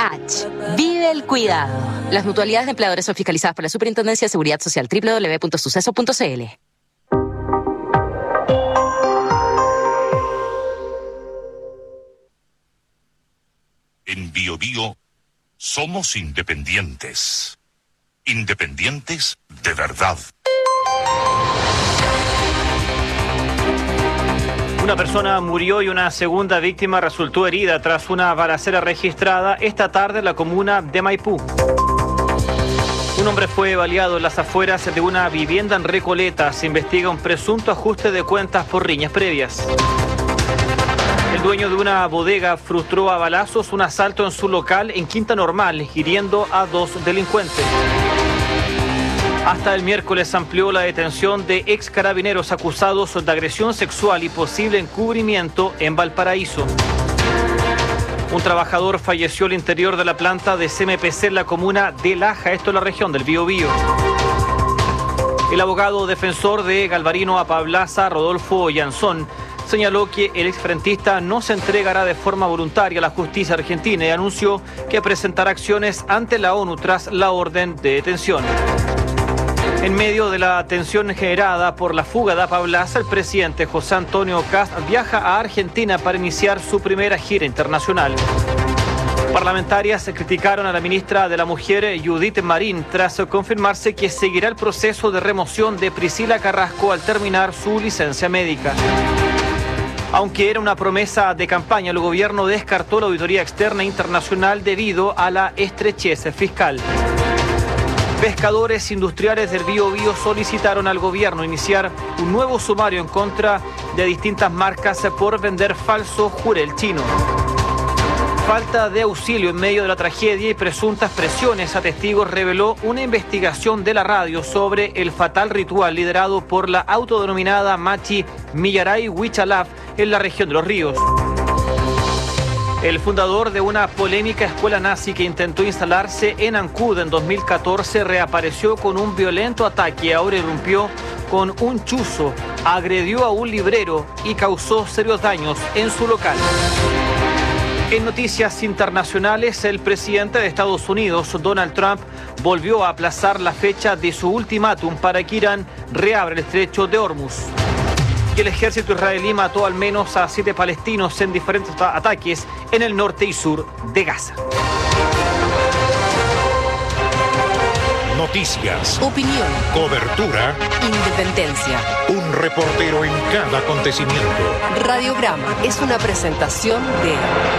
H. Vive el cuidado. Las mutualidades de empleadores son fiscalizadas por la Superintendencia de Seguridad Social. www.suceso.cl. En BioBio somos independientes. Independientes de verdad. Una persona murió y una segunda víctima resultó herida tras una balacera registrada esta tarde en la comuna de Maipú. Un hombre fue baleado en las afueras de una vivienda en Recoleta. Se investiga un presunto ajuste de cuentas por riñas previas. El dueño de una bodega frustró a balazos un asalto en su local en Quinta Normal, hiriendo a 2 delincuentes. Hasta el miércoles amplió la detención de ex carabineros acusados de agresión sexual y posible encubrimiento en Valparaíso. Un trabajador falleció al interior de la planta de CMPC en la comuna de Laja, esto en la región del Biobío. El abogado defensor de Galvarino Apablaza, Rodolfo Yanzón, señaló que el exfrentista no se entregará de forma voluntaria a la justicia argentina y anunció que presentará acciones ante la ONU tras la orden de detención. En medio de la tensión generada por la fuga de Apablaza, el presidente José Antonio Kast viaja a Argentina para iniciar su primera gira internacional. Parlamentarias criticaron a la ministra de la Mujer, Judith Marín, tras confirmarse que seguirá el proceso de remoción de Priscila Carrasco al terminar su licencia médica. Aunque era una promesa de campaña, el gobierno descartó la auditoría externa internacional debido a la estrechez fiscal. Pescadores industriales del Biobío solicitaron al gobierno iniciar un nuevo sumario en contra de distintas marcas por vender falso jurel chino. Falta de auxilio en medio de la tragedia y presuntas presiones a testigos reveló una investigación de la radio sobre el fatal ritual liderado por la autodenominada Machi Millaray Huichalaf en la región de Los Ríos. El fundador de una polémica escuela nazi que intentó instalarse en Ancud en 2014 reapareció con un violento ataque. Ahora irrumpió con un chuzo, agredió a un librero y causó serios daños en su local. En noticias internacionales, el presidente de Estados Unidos, Donald Trump, volvió a aplazar la fecha de su ultimátum para que Irán reabra el estrecho de Hormuz. Y el ejército israelí mató al menos a 7 palestinos en diferentes ataques en el norte y sur de Gaza. Noticias, Opinión, cobertura, independencia. un reportero en cada acontecimiento. Radiograma es una presentación de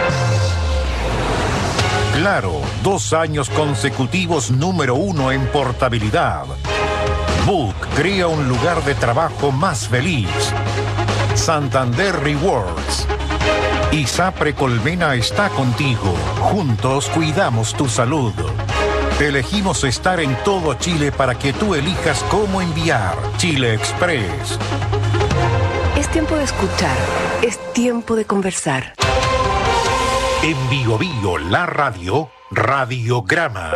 Claro, 2 años consecutivos número 1 en portabilidad. Book crea un lugar de trabajo más feliz. Santander Rewards. ISAPRE Colmena está contigo. Juntos cuidamos tu salud. Elegimos estar en todo Chile para que tú elijas cómo enviar. Chile Express. Es tiempo de escuchar. Es tiempo de conversar. En BioBio, la radio, Radiograma.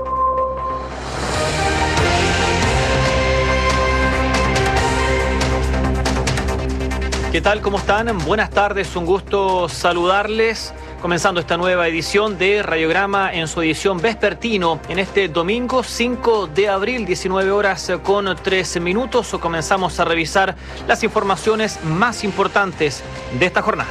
¿Qué tal? ¿Cómo están? Buenas tardes, un gusto saludarles. Comenzando esta nueva edición de Radiograma en su edición vespertino en este domingo 5 de abril, 19 horas con 13 minutos. Comenzamos a revisar las informaciones más importantes de esta jornada.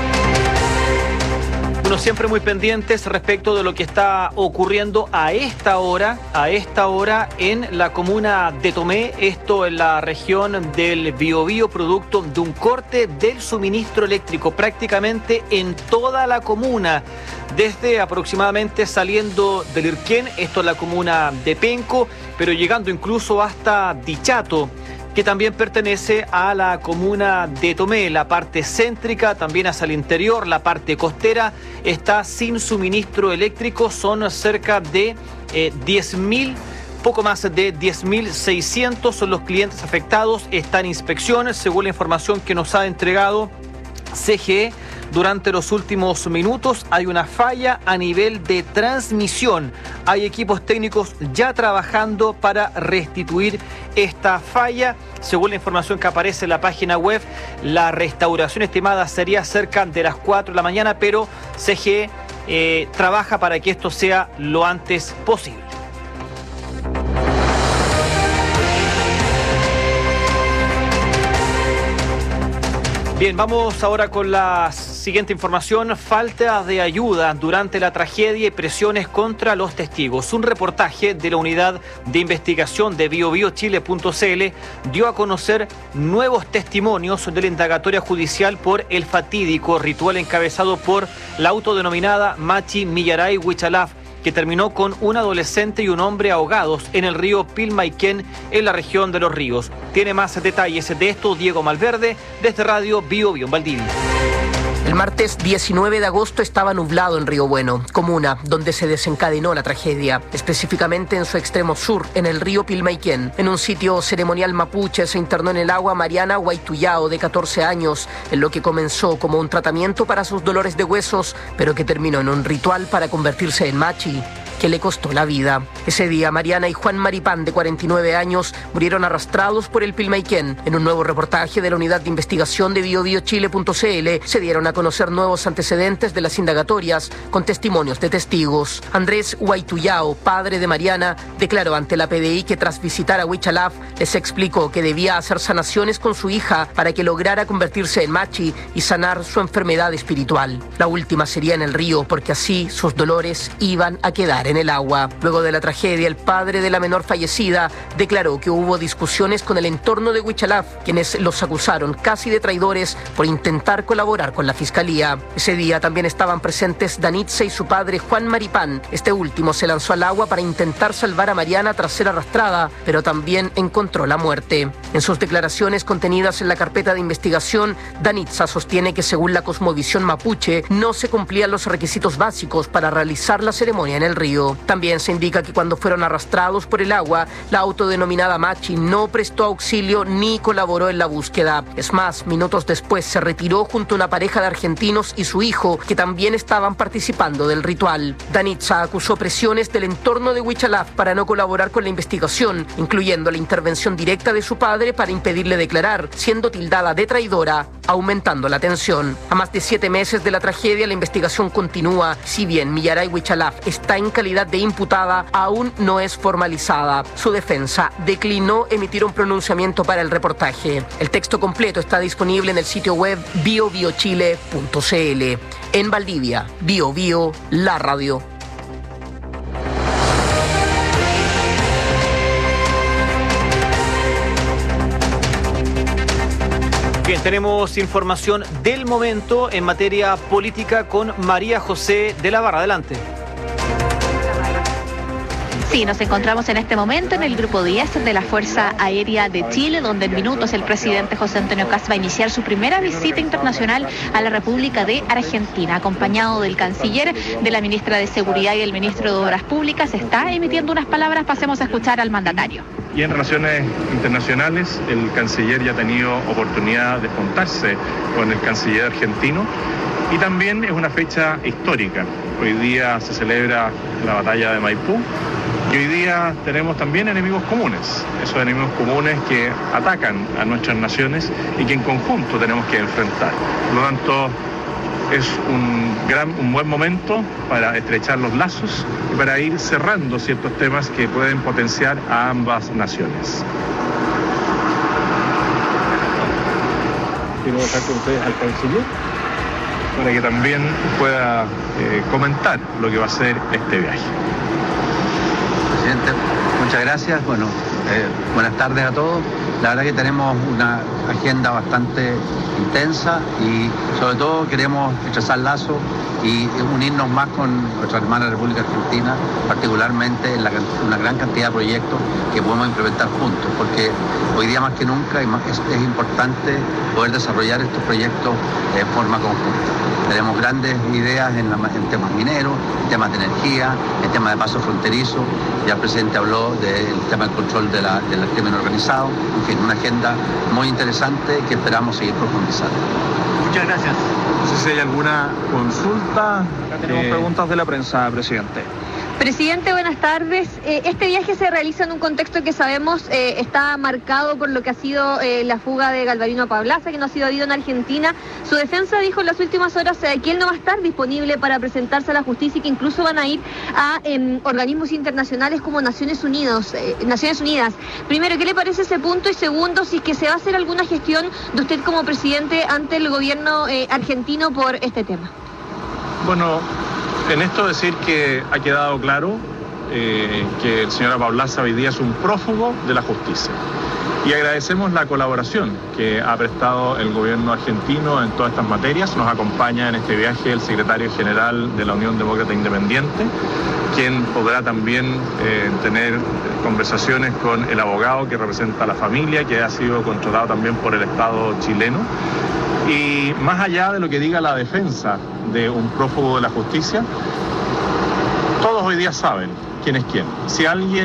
Bueno, siempre muy pendientes respecto de lo que está ocurriendo a esta hora en la comuna de Tomé, esto en la región del Biobío, producto de un corte del suministro eléctrico prácticamente en toda la comuna, desde aproximadamente saliendo del Irquén, esto es la comuna de Penco, pero llegando incluso hasta Dichato, que también pertenece a la comuna de Tomé. La parte céntrica, también hacia el interior, la parte costera, está sin suministro eléctrico. Son cerca de 10.000, poco más de 10.600 son los clientes afectados. Están en inspección, según la información que nos ha entregado CGE. Durante los últimos minutos hay una falla a nivel de transmisión. Hay equipos técnicos ya trabajando para restituir esta falla. Según la información que aparece en la página web, la restauración estimada sería cerca de las 4 de la mañana, pero CGE trabaja para que esto sea lo antes posible. Bien, vamos ahora con la siguiente información. Falta de ayuda durante la tragedia y presiones contra los testigos. Un reportaje de la unidad de investigación de biobiochile.cl dio a conocer nuevos testimonios de la indagatoria judicial por el fatídico ritual encabezado por la autodenominada Machi Millaray Huichalaf, que terminó con un adolescente y un hombre ahogados en el río Pilmaiquén, en la región de Los Ríos. Tiene más detalles de esto Diego Malverde, desde Radio Bio Bio en Valdivia. El martes 19 de agosto estaba nublado en Río Bueno, comuna donde se desencadenó la tragedia, específicamente en su extremo sur, en el río Pilmaiquén. En un sitio ceremonial mapuche se internó en el agua Mariana Huaytuyao, de 14 años, en lo que comenzó como un tratamiento para sus dolores de huesos, pero que terminó en un ritual para convertirse en machi, que le costó la vida. Ese día, Mariana y Juan Maripán, de 49 años, murieron arrastrados por el Pilmaiquén. En un nuevo reportaje de la unidad de investigación de biobiochile.cl se dieron a conocer nuevos antecedentes de las indagatorias con testimonios de testigos. Andrés Huaytuyao, padre de Mariana, declaró ante la PDI que tras visitar a Huichalaf les explicó que debía hacer sanaciones con su hija para que lograra convertirse en machi y sanar su enfermedad espiritual. La última sería en el río, porque así sus dolores iban a quedar en el agua. Luego de la tragedia, el padre de la menor fallecida declaró que hubo discusiones con el entorno de Huichalaf, quienes los acusaron casi de traidores por intentar colaborar con la fiscalía. Ese día también estaban presentes Danitza y su padre Juan Maripán. Este último se lanzó al agua para intentar salvar a Mariana tras ser arrastrada, pero también encontró la muerte. En sus declaraciones contenidas en la carpeta de investigación, Danitza sostiene que según la cosmovisión mapuche no se cumplían los requisitos básicos para realizar la ceremonia en el río. También se indica que cuando fueron arrastrados por el agua, la autodenominada Machi no prestó auxilio ni colaboró en la búsqueda. Es más, minutos después se retiró junto a una pareja de argentinos y su hijo, que también estaban participando del ritual. Danitza acusó presiones del entorno de Huichalaf para no colaborar con la investigación, incluyendo la intervención directa de su padre para impedirle declarar, siendo tildada de traidora, aumentando la tensión. A más de 7 meses de la tragedia, la investigación continúa. Si bien Millaray Huichalaf está en calidad de imputada, aún no es formalizada. Su defensa declinó emitir un pronunciamiento para el reportaje. El texto completo está disponible en el sitio web biobiochile.cl. En Valdivia, Bio Bio, la radio. Bien, tenemos información del momento en materia política con María José de la Barra. Adelante. Sí, nos encontramos en este momento en el Grupo 10 de la Fuerza Aérea de Chile, donde en minutos el presidente José Antonio Kast va a iniciar su primera visita internacional a la República de Argentina, acompañado del canciller, de la ministra de Seguridad y el ministro de Obras Públicas. Está emitiendo unas palabras, pasemos a escuchar al mandatario. Y en relaciones internacionales, el canciller ya ha tenido oportunidad de juntarse con el canciller argentino. Y también es una fecha histórica. Hoy día se celebra la batalla de Maipú y hoy día tenemos también enemigos comunes. Esos enemigos comunes que atacan a nuestras naciones y que en conjunto tenemos que enfrentar. Por lo tanto, es un buen momento para estrechar los lazos y para ir cerrando ciertos temas que pueden potenciar a ambas naciones. Quiero dejar con ustedes al canciller para que también pueda comentar lo que va a ser este viaje. Presidente, muchas gracias. Bueno, buenas tardes a todos. La verdad que tenemos una agenda bastante intensa y sobre todo queremos estrechar lazos y unirnos más con nuestra hermana República Argentina, particularmente en una gran cantidad de proyectos que podemos implementar juntos, porque hoy día más que nunca es importante poder desarrollar estos proyectos de forma conjunta. Tenemos grandes ideas en temas mineros, en temas de energía, en temas de paso fronterizo. Ya el presidente habló del tema del control del crimen organizado. En fin, una agenda muy interesante que esperamos seguir profundizando. Muchas gracias. No sé si hay alguna consulta. Acá tenemos preguntas de la prensa, presidente. Presidente, buenas tardes. Este viaje se realiza en un contexto que sabemos está marcado por lo que ha sido la fuga de Galvarino Apablaza, que no ha sido habido en Argentina. Su defensa dijo en las últimas horas que él no va a estar disponible para presentarse a la justicia y que incluso van a ir a organismos internacionales como Naciones Unidas. Primero, ¿qué le parece ese punto? Y segundo, si es que se va a hacer alguna gestión de usted como presidente ante el gobierno argentino por este tema. Bueno, en esto decir que ha quedado claro que el señor Apablaza hoy día es un prófugo de la justicia. Y agradecemos la colaboración que ha prestado el gobierno argentino en todas estas materias. Nos acompaña en este viaje el secretario general de la Unión Demócrata Independiente, quien podrá también tener conversaciones con el abogado que representa a la familia, que ha sido controlado también por el Estado chileno. Y más allá de lo que diga la defensa de un prófugo de la justicia, todos hoy día saben quién es quién. Si alguien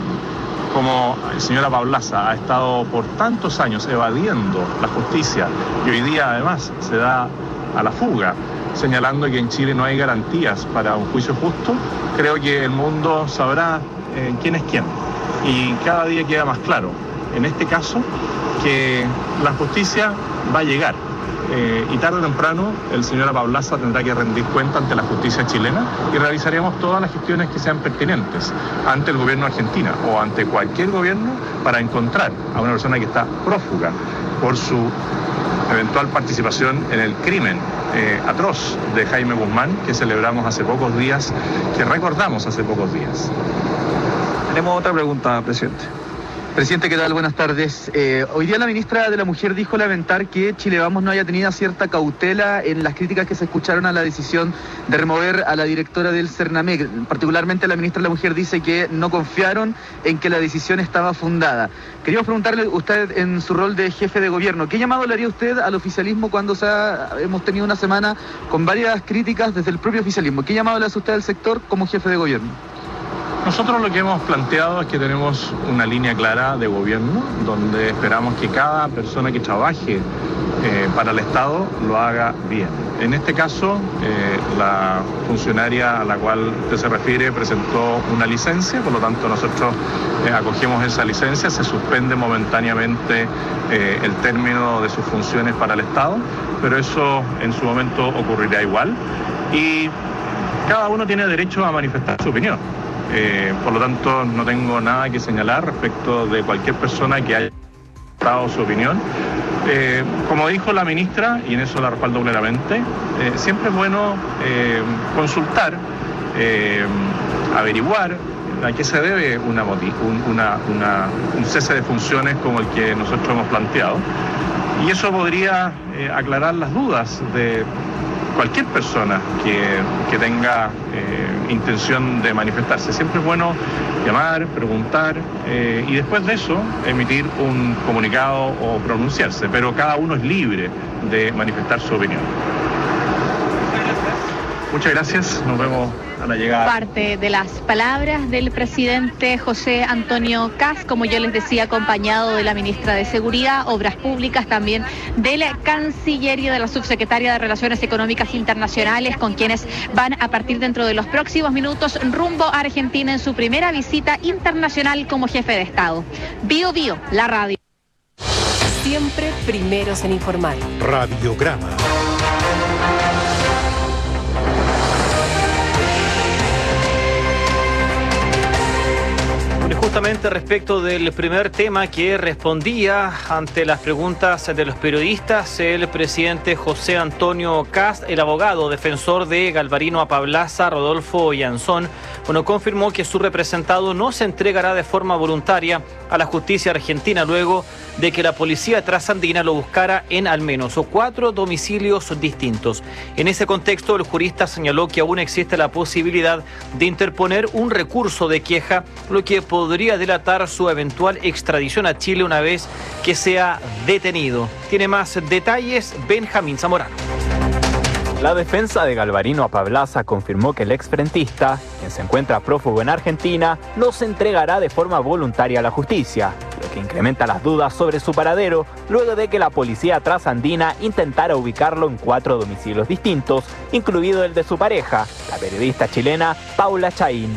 como el señor Apablaza ha estado por tantos años evadiendo la justicia y hoy día además se da a la fuga, señalando que en Chile no hay garantías para un juicio justo, creo que el mundo sabrá quién es quién. Y cada día queda más claro, en este caso, que la justicia va a llegar. Y tarde o temprano el señor Apablaza tendrá que rendir cuenta ante la justicia chilena y realizaremos todas las gestiones que sean pertinentes ante el gobierno argentino o ante cualquier gobierno para encontrar a una persona que está prófuga por su eventual participación en el crimen atroz de Jaime Guzmán, que celebramos hace pocos días, que recordamos hace pocos días. Tenemos otra pregunta, presidente. Presidente, ¿qué tal? Buenas tardes. Hoy día la ministra de la Mujer dijo lamentar que Chile Vamos no haya tenido cierta cautela en las críticas que se escucharon a la decisión de remover a la directora del Cernamec. Particularmente la ministra de la Mujer dice que no confiaron en que la decisión estaba fundada. Queríamos preguntarle, usted en su rol de jefe de gobierno, ¿qué llamado le haría usted al oficialismo cuando hemos tenido una semana con varias críticas desde el propio oficialismo? ¿Qué llamado le hace usted al sector como jefe de gobierno? Nosotros lo que hemos planteado es que tenemos una línea clara de gobierno donde esperamos que cada persona que trabaje para el Estado lo haga bien. En este caso, la funcionaria a la cual usted se refiere presentó una licencia, por lo tanto nosotros acogemos esa licencia, se suspende momentáneamente el término de sus funciones para el Estado, pero eso en su momento ocurrirá igual y cada uno tiene derecho a manifestar su opinión. Por lo tanto, no tengo nada que señalar respecto de cualquier persona que haya dado su opinión. Como dijo la ministra, y en eso la respaldo plenamente, siempre es bueno consultar, averiguar a qué se debe un cese de funciones como el que nosotros hemos planteado. Y eso podría aclarar las dudas de cualquier persona que tenga intención de manifestarse. Siempre es bueno llamar, preguntar y después de eso emitir un comunicado o pronunciarse, pero cada uno es libre de manifestar su opinión. Muchas gracias, nos vemos a la llegada. Parte de las palabras del presidente José Antonio Kast, como yo les decía, acompañado de la ministra de Seguridad, Obras Públicas, también de la Cancillería, de la subsecretaria de Relaciones Económicas Internacionales, con quienes van a partir dentro de los próximos minutos rumbo a Argentina en su primera visita internacional como jefe de Estado. Bio Bio, la radio. Siempre primeros en informar. Radiograma. Justamente respecto del primer tema que respondía ante las preguntas de los periodistas, el presidente José Antonio Kast, el abogado defensor de Galvarino Apablaza, Rodolfo Yanzón, confirmó que su representado no se entregará de forma voluntaria a la justicia argentina luego de que la policía trasandina lo buscara en al menos 4 domicilios distintos. En ese contexto, el jurista señaló que aún existe la posibilidad de interponer un recurso de queja, lo que podría delatar su eventual extradición a Chile una vez que sea detenido. Tiene más detalles Benjamín Zamorano. La defensa de Galvarino Apablaza confirmó que el exfrentista, quien se encuentra prófugo en Argentina, no se entregará de forma voluntaria a la justicia, lo que incrementa las dudas sobre su paradero luego de que la policía trasandina intentara ubicarlo en 4 domicilios distintos, incluido el de su pareja, la periodista chilena Paula Chaín.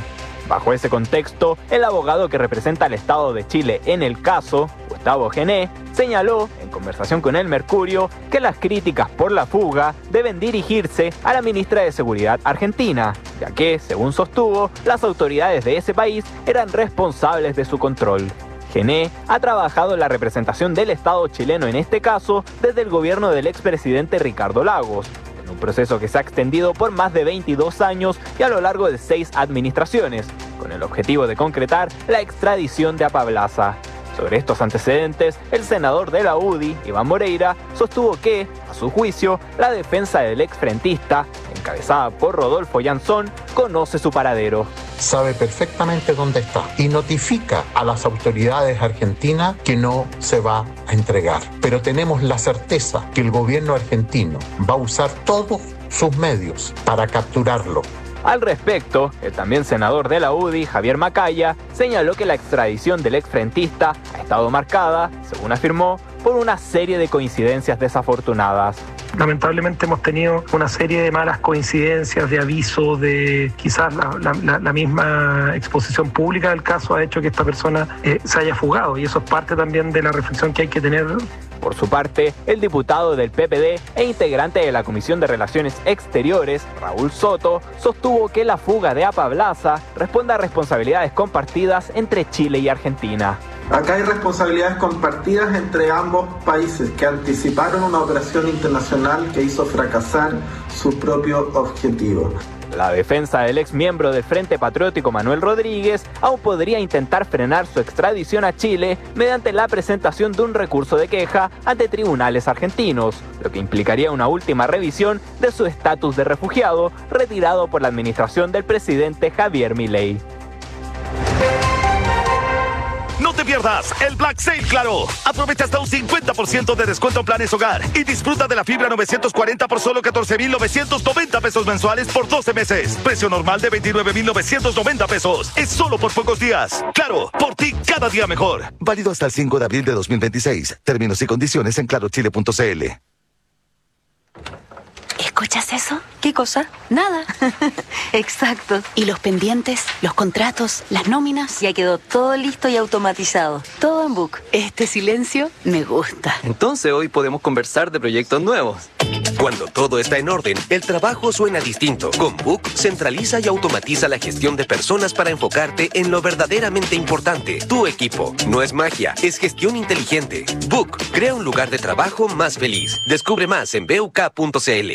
Bajo ese contexto, el abogado que representa al Estado de Chile en el caso, Gustavo Gené, señaló, en conversación con El Mercurio, que las críticas por la fuga deben dirigirse a la ministra de Seguridad argentina, ya que, según sostuvo, las autoridades de ese país eran responsables de su control. Gené ha trabajado en la representación del Estado chileno en este caso desde el gobierno del expresidente Ricardo Lagos, en un proceso que se ha extendido por más de 22 años y a lo largo de 6 administraciones, con el objetivo de concretar la extradición de Apablaza. Sobre estos antecedentes, el senador de la UDI, Iván Moreira, sostuvo que, a su juicio, la defensa del exfrentista, encabezada por Rodolfo Yanzón, conoce su paradero. Sabe perfectamente dónde está y notifica a las autoridades argentinas que no se va a entregar. Pero tenemos la certeza que el gobierno argentino va a usar todos sus medios para capturarlo. Al respecto, el también senador de la UDI, Javier Macaya, señaló que la extradición del exfrentista ha estado marcada, según afirmó, por una serie de coincidencias desafortunadas. Lamentablemente hemos tenido una serie de malas coincidencias, de avisos, de quizás la misma exposición pública del caso ha hecho que esta persona se haya fugado, y eso es parte también de la reflexión que hay que tener. Por su parte, el diputado del PPD e integrante de la Comisión de Relaciones Exteriores, Raúl Soto, sostuvo que la fuga de Apablaza responde a responsabilidades compartidas entre Chile y Argentina. Acá hay responsabilidades compartidas entre ambos países que anticiparon una operación internacional que hizo fracasar su propio objetivo. La defensa del ex miembro del Frente Patriótico Manuel Rodríguez aún podría intentar frenar su extradición a Chile mediante la presentación de un recurso de queja ante tribunales argentinos, lo que implicaría una última revisión de su estatus de refugiado retirado por la administración del presidente Javier Milei. No te pierdas el Black Sale Claro. Aprovecha hasta un 50% de descuento en planes hogar y disfruta de la fibra 940 por solo 14,990 pesos mensuales por 12 meses. Precio normal de 29,990 pesos. Es solo por pocos días. Claro, por ti cada día mejor. Válido hasta el 5 de abril de 2026. Términos y condiciones en clarochile.cl. ¿Escuchas eso? ¿Qué cosa? Nada. Exacto. ¿Y los pendientes, los contratos, las nóminas? Ya quedó todo listo y automatizado. Todo en Book. Este silencio me gusta. Entonces hoy podemos conversar de proyectos nuevos. Cuando todo está en orden, el trabajo suena distinto. Con Book, centraliza y automatiza la gestión de personas para enfocarte en lo verdaderamente importante, tu equipo. No es magia, es gestión inteligente. Book, crea un lugar de trabajo más feliz. Descubre más en buk.cl.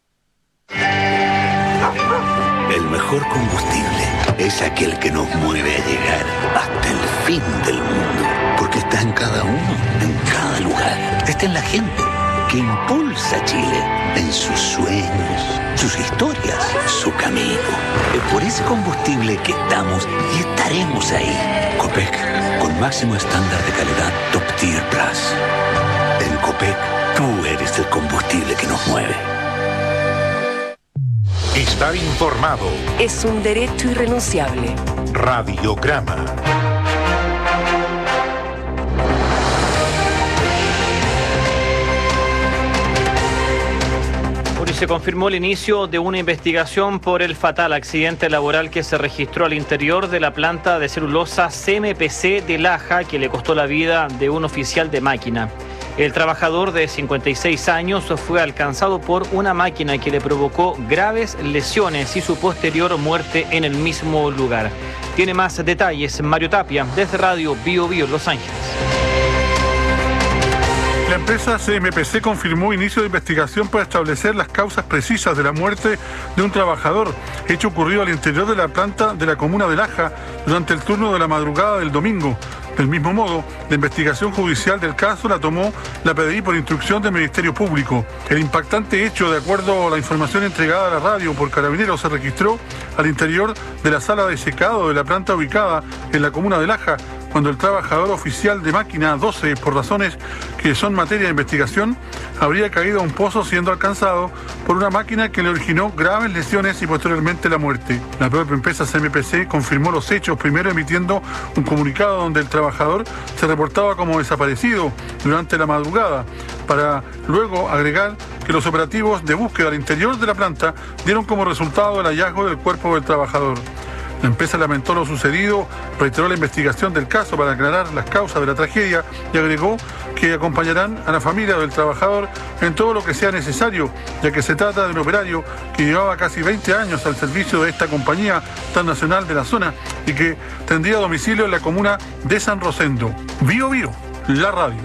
El mejor combustible es aquel que nos mueve a llegar hasta el fin del mundo. Porque está en cada uno, en cada lugar. Está en la gente que impulsa a Chile en sus sueños, sus historias, su camino. Es por ese combustible que estamos y estaremos ahí. Copec, con máximo estándar de calidad Top Tier Plus. En Copec, tú eres el combustible que nos mueve. Estar informado es un derecho irrenunciable. Radiograma. Hoy se confirmó el inicio de una investigación por el fatal accidente laboral que se registró al interior de la planta de celulosa CMPC de Laja, que le costó la vida de un oficial de máquina. El trabajador de 56 años fue alcanzado por una máquina que le provocó graves lesiones y su posterior muerte en el mismo lugar. Tiene más detalles Mario Tapia, desde Radio Bio Bio, Los Ángeles. La empresa CMPC confirmó inicio de investigación para establecer las causas precisas de la muerte de un trabajador, hecho ocurrido al interior de la planta de la comuna de Laja durante el turno de la madrugada del domingo. Del mismo modo, la investigación judicial del caso la tomó la PDI por instrucción del Ministerio Público. El impactante hecho, de acuerdo a la información entregada a la radio por Carabineros, se registró al interior de la sala de secado de la planta ubicada en la comuna de Laja, cuando el trabajador oficial de máquina 12, por razones que son materia de investigación, habría caído a un pozo siendo alcanzado por una máquina que le originó graves lesiones y posteriormente la muerte. La propia empresa CMPC confirmó los hechos, primero emitiendo un comunicado donde el trabajador se reportaba como desaparecido durante la madrugada, para luego agregar que los operativos de búsqueda al interior de la planta dieron como resultado el hallazgo del cuerpo del trabajador. La empresa lamentó lo sucedido, reiteró la investigación del caso para aclarar las causas de la tragedia y agregó que acompañarán a la familia del trabajador en todo lo que sea necesario, ya que se trata de un operario que llevaba casi 20 años al servicio de esta compañía transnacional de la zona y que tendría domicilio en la comuna de San Rosendo. Bío Bío, la radio.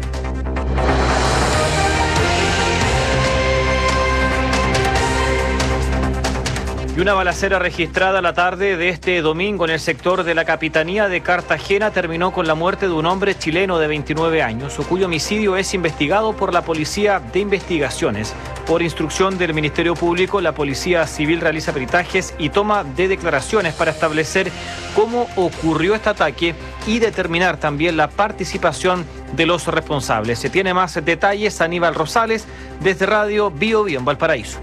Y una balacera registrada la tarde de este domingo en el sector de la Capitanía de Cartagena terminó con la muerte de un hombre chileno de 29 años, cuyo homicidio es investigado por la Policía de Investigaciones. Por instrucción del Ministerio Público, la Policía Civil realiza peritajes y toma de declaraciones para establecer cómo ocurrió este ataque y determinar también la participación de los responsables. Se tiene más detalles, Aníbal Rosales, desde Radio Bío Bío en Valparaíso.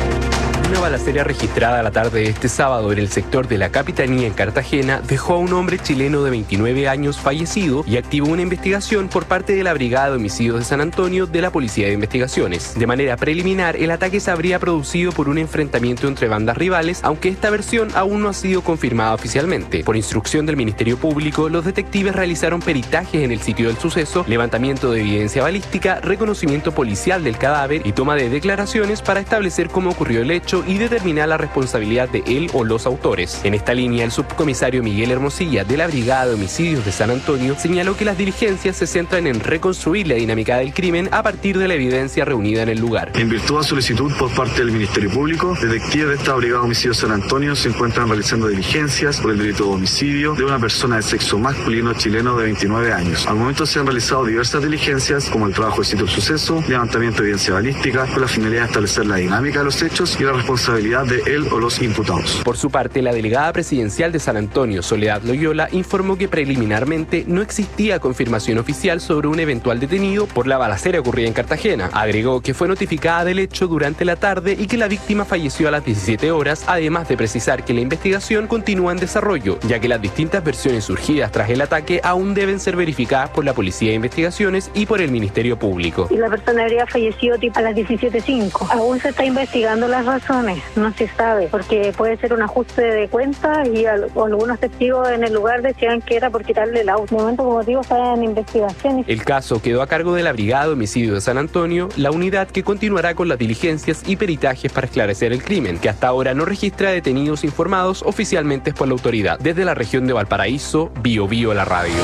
Una balacera registrada la tarde de este sábado en el sector de la Capitanía en Cartagena dejó a un hombre chileno de 29 años fallecido y activó una investigación por parte de la Brigada de Homicidios de San Antonio de la Policía de Investigaciones. De manera preliminar, el ataque se habría producido por un enfrentamiento entre bandas rivales, aunque esta versión aún no ha sido confirmada oficialmente. Por instrucción del Ministerio Público, los detectives realizaron peritajes en el sitio del suceso, levantamiento de evidencia balística, reconocimiento policial del cadáver y toma de declaraciones para establecer cómo ocurrió el hecho y determinar la responsabilidad de él o los autores. En esta línea, el subcomisario Miguel Hermosilla de la Brigada de Homicidios de San Antonio señaló que las diligencias se centran en reconstruir la dinámica del crimen a partir de la evidencia reunida en el lugar. En virtud de solicitud por parte del Ministerio Público, detectives de esta Brigada de Homicidios de San Antonio se encuentran realizando diligencias por el delito de homicidio de una persona de sexo masculino chileno de 29 años. Al momento se han realizado diversas diligencias, como el trabajo de sitio del suceso, levantamiento de evidencia balística, con la finalidad de establecer la dinámica de los hechos y la responsabilidad de él o los imputados. Por su parte, la delegada presidencial de San Antonio, Soledad Loyola, informó que preliminarmente no existía confirmación oficial sobre un eventual detenido por la balacera ocurrida en Cartagena. Agregó que fue notificada del hecho durante la tarde y que la víctima falleció a las 17 horas, además de precisar que la investigación continúa en desarrollo, ya que las distintas versiones surgidas tras el ataque aún deben ser verificadas por la Policía de Investigaciones y por el Ministerio Público. Y la persona habría fallecido a las 17:05. Aún se está investigando las razones. No se sabe, porque puede ser un ajuste de cuentas y algunos testigos en el lugar decían que era por quitarle el auto. De momento, como digo, está en investigación. El caso quedó a cargo de la Brigada de Homicidios de San Antonio, la unidad que continuará con las diligencias y peritajes para esclarecer el crimen, que hasta ahora no registra detenidos informados oficialmente por la autoridad. Desde la región de Valparaíso, Bío Bío la radio.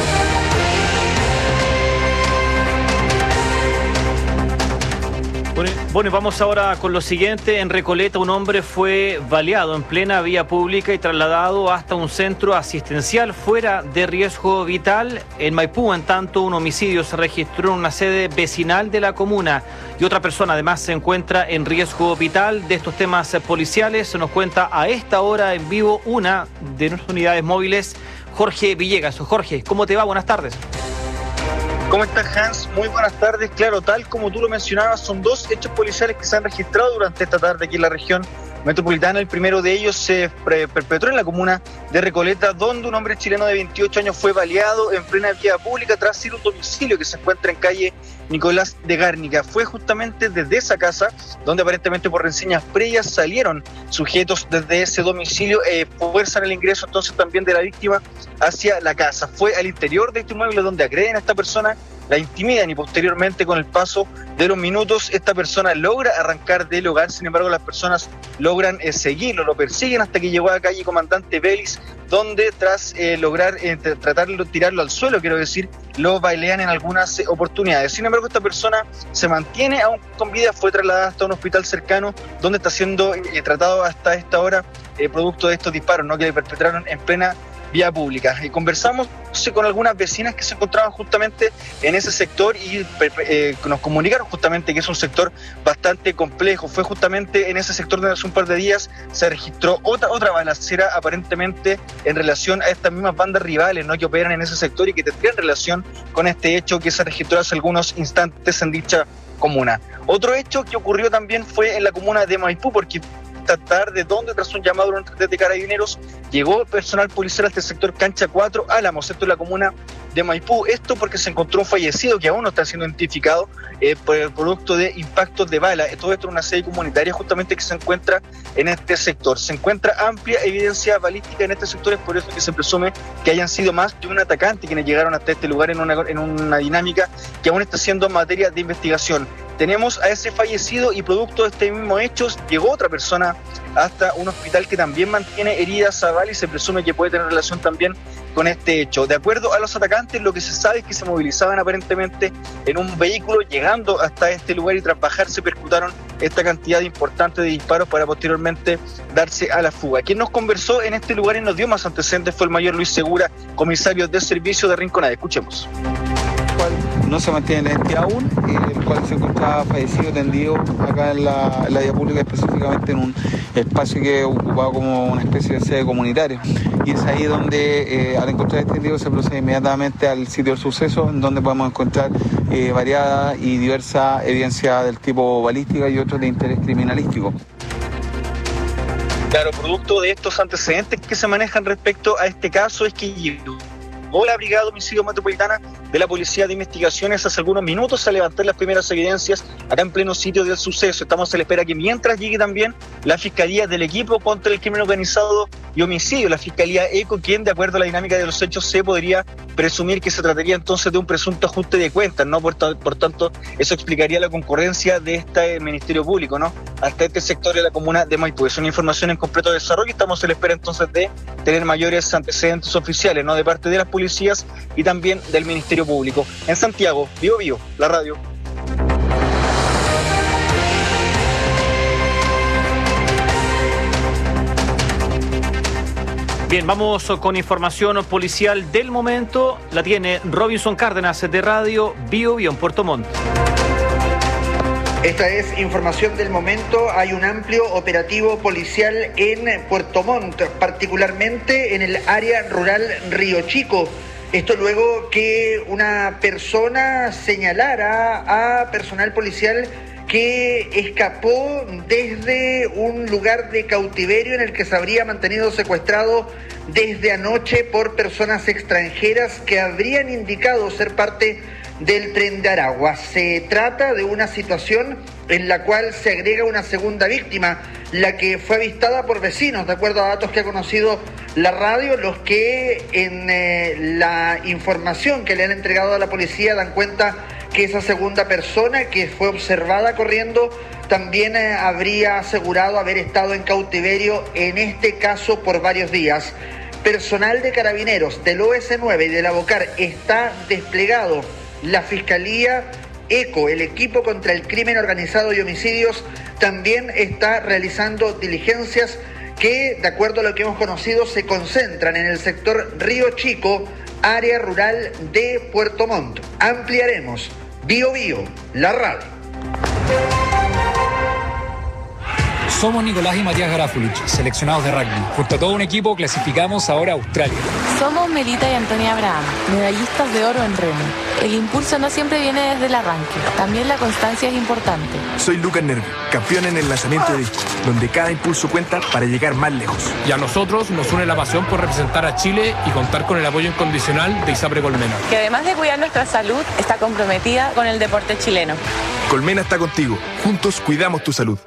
Bueno, y vamos ahora con lo siguiente. En Recoleta, un hombre fue baleado en plena vía pública y trasladado hasta un centro asistencial fuera de riesgo vital. En Maipú, en tanto, un homicidio se registró en una sede vecinal de la comuna y otra persona además se encuentra en riesgo vital. De estos temas policiales se nos cuenta a esta hora en vivo una de nuestras unidades móviles, Jorge Villegas. Jorge, ¿cómo te va? Buenas tardes. ¿Cómo estás, Hans? Muy buenas tardes. Claro, tal como tú lo mencionabas, son dos hechos policiales que se han registrado durante esta tarde aquí en la región metropolitana. El primero de ellos se perpetró en la comuna de Recoleta, donde un hombre chileno de 28 años fue baleado en plena vía pública tras ir a un domicilio que se encuentra en calle Nicolás de Gárnica. Fue justamente desde esa casa donde aparentemente por reseñas previas salieron sujetos desde ese domicilio, fuerzan el ingreso entonces también de la víctima hacia la casa. Fue al interior de este inmueble donde agreden a esta persona, la intimidan y posteriormente, con el paso de los minutos, esta persona logra arrancar del hogar. Sin embargo, las personas logran seguirlo, lo persiguen hasta que llegó a la calle Comandante Vélez, donde tras lograr tratar de tirarlo al suelo, quiero decir, lo bailean en algunas oportunidades. Sin embargo, esta persona se mantiene aún con vida, fue trasladada hasta un hospital cercano donde está siendo tratado hasta esta hora producto de estos disparos, ¿no?, que le perpetraron en plena vía pública. Y conversamos con algunas vecinas que se encontraban justamente en ese sector y nos comunicaron justamente que es un sector bastante complejo. Fue justamente en ese sector donde hace un par de días se registró otra balacera, aparentemente en relación a estas mismas bandas rivales, ¿no?, que operan en ese sector y que tendrían relación con este hecho que se registró hace algunos instantes en dicha comuna. Otro hecho que ocurrió también fue en la comuna de Maipú, porque tarde, donde tras un llamado de Carabineros llegó personal policial a este sector Cancha 4 Álamos, esto es la comuna de Maipú. Esto porque se encontró un fallecido que aún no está siendo identificado por el producto de impactos de bala. Todo esto en una sede comunitaria justamente que se encuentra en este sector. Se encuentra amplia evidencia balística en este sector, es por eso que se presume que hayan sido más de un atacante quienes llegaron hasta este lugar en una dinámica que aún está siendo materia de investigación. Tenemos a ese fallecido y producto de este mismo hecho llegó otra persona hasta un hospital que también mantiene heridas a bala y se presume que puede tener relación también con este hecho. De acuerdo a los atacantes, lo que se sabe es que se movilizaban aparentemente en un vehículo llegando hasta este lugar y tras bajar se percutaron esta cantidad importante de disparos para posteriormente darse a la fuga. Quien nos conversó en este lugar y nos dio más antecedentes fue el mayor Luis Segura, comisario de servicio de Rinconada. Escuchemos. No se mantiene la identidad aún, el cual se encontraba fallecido tendido acá en la vía pública, específicamente en un espacio que ocupaba como una especie de sede comunitaria. Y es ahí donde al encontrar este tendido se procede inmediatamente al sitio del suceso, en donde podemos encontrar variada y diversa evidencia del tipo balística y otros de interés criminalístico. Claro, producto de estos antecedentes que se manejan respecto a este caso es que la Brigada de Homicidio Metropolitana de la Policía de Investigaciones hace algunos minutos a levantar las primeras evidencias acá en pleno sitio del suceso. Estamos a la espera que mientras llegue también la Fiscalía del Equipo contra el Crimen Organizado y Homicidio, la Fiscalía ECO, quien de acuerdo a la dinámica de los hechos se podría presumir que se trataría entonces de un presunto ajuste de cuentas, ¿no? Por tanto, eso explicaría la concurrencia de este Ministerio Público, ¿no? Hasta este sector de la comuna de Maipú. Es una información en completo desarrollo y estamos a la espera entonces de tener mayores antecedentes oficiales, ¿no? De parte de las policías y también del Ministerio Público. En Santiago, Bio Bio, la radio. Bien, vamos con información policial del momento. La tiene Robinson Cárdenas de Radio Bio Bio en Puerto Montt. Esta es información del momento. Hay un amplio operativo policial en Puerto Montt, particularmente en el área rural Río Chico. Esto luego que una persona señalara a personal policial que escapó desde un lugar de cautiverio en el que se habría mantenido secuestrado desde anoche por personas extranjeras que habrían indicado ser parte del Tren de Aragua. Se trata de una situación en la cual se agrega una segunda víctima, la que fue avistada por vecinos, de acuerdo a datos que ha conocido la radio, los que en la información que le han entregado a la policía dan cuenta que esa segunda persona que fue observada corriendo también habría asegurado haber estado en cautiverio, en este caso por varios días. Personal de Carabineros del OS9 y de la Bocar está desplegado. La Fiscalía ECO, el equipo contra el crimen organizado y homicidios, también está realizando diligencias que, de acuerdo a lo que hemos conocido, se concentran en el sector Río Chico, área rural de Puerto Montt. Ampliaremos. Bio Bio, la radio. Somos Nicolás y Matías Garafulich, seleccionados de rugby. Junto a todo un equipo clasificamos ahora a Australia. Somos Melita y Antonia Abraham, medallistas de oro en remo. El impulso no siempre viene desde el arranque, también la constancia es importante. Soy Lucas Nervi, campeón en el lanzamiento de disco, donde cada impulso cuenta para llegar más lejos. Y a nosotros nos une la pasión por representar a Chile y contar con el apoyo incondicional de ISAPRE Colmena, Que además de cuidar nuestra salud, está comprometida con el deporte chileno. Colmena está contigo, juntos cuidamos tu salud.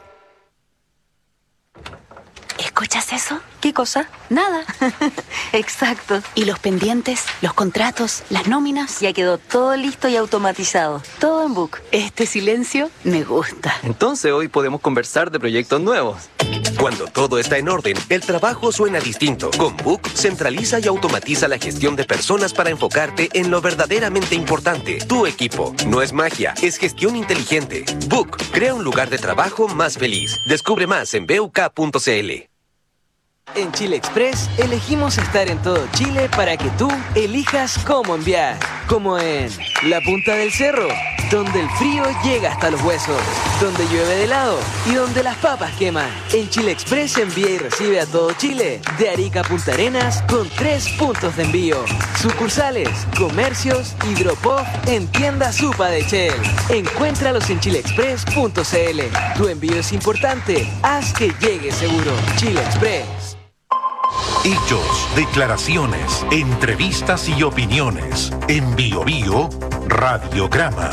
¿Escuchas eso? ¿Qué cosa? Nada. Exacto. ¿Y los pendientes, los contratos, las nóminas? Ya quedó todo listo y automatizado. Todo en Book. Este silencio me gusta. Entonces hoy podemos conversar de proyectos nuevos. Cuando todo está en orden, el trabajo suena distinto. Con Book, centraliza y automatiza la gestión de personas para enfocarte en lo verdaderamente importante. Tu equipo. No es magia, es gestión inteligente. Book, crea un lugar de trabajo más feliz. Descubre más en buk.cl. En Chile Express elegimos estar en todo Chile para que tú elijas cómo enviar. Como en la punta del cerro, donde el frío llega hasta los huesos, donde llueve de helado y donde las papas queman. En Chile Express envía y recibe a todo Chile, de Arica a Punta Arenas, con 3 puntos de envío. Sucursales, comercios y drop-off en tiendas Supa de Shell. Encuéntralos en chileexpress.cl. Tu envío es importante, haz que llegue seguro. Chile Express. Hechos, declaraciones, entrevistas y opiniones. En Bio Bio, Radiograma.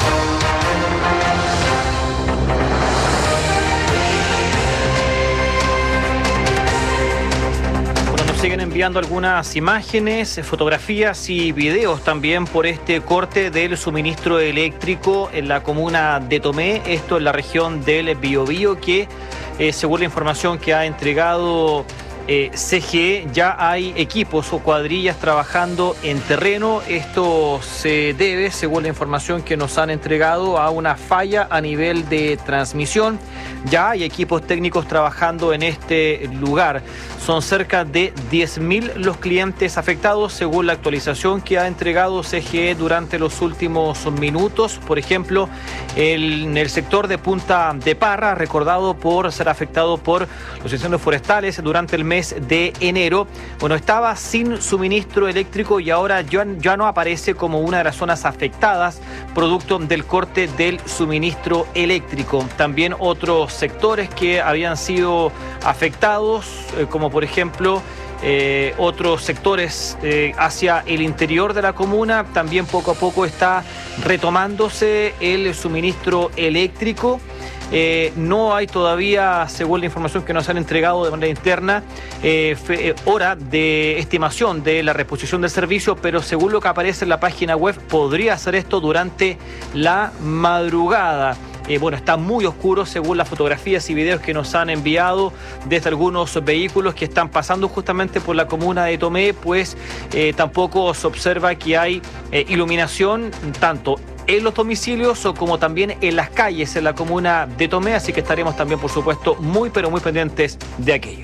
Siguen enviando algunas imágenes, fotografías y videos también por este corte del suministro eléctrico en la comuna de Tomé, esto en la región del Biobío, que según la información que ha entregado CGE, ya hay equipos o cuadrillas trabajando en terreno. Esto se debe, según la información que nos han entregado, a una falla a nivel de transmisión. Ya hay equipos técnicos trabajando en este lugar. Son cerca de 10.000 los clientes afectados, según la actualización que ha entregado CGE durante los últimos minutos. Por ejemplo, en el sector de Punta de Parra, recordado por ser afectado por los incendios forestales durante el mes de enero, bueno, estaba sin suministro eléctrico y ahora ya no aparece como una de las zonas afectadas producto del corte del suministro eléctrico. También otros sectores que habían sido afectados, como por ejemplo otros sectores hacia el interior de la comuna, también poco a poco está retomándose el suministro eléctrico. No hay todavía, según la información que nos han entregado de manera interna, hora de estimación de la reposición del servicio, pero según lo que aparece en la página web, podría hacer esto durante la madrugada. Bueno, está muy oscuro según las fotografías y videos que nos han enviado desde algunos vehículos que están pasando justamente por la comuna de Tomé, pues tampoco se observa que hay iluminación tanto en los domicilios o como también en las calles en la comuna de Tomé, así que estaremos también, por supuesto, muy pero muy pendientes de aquello.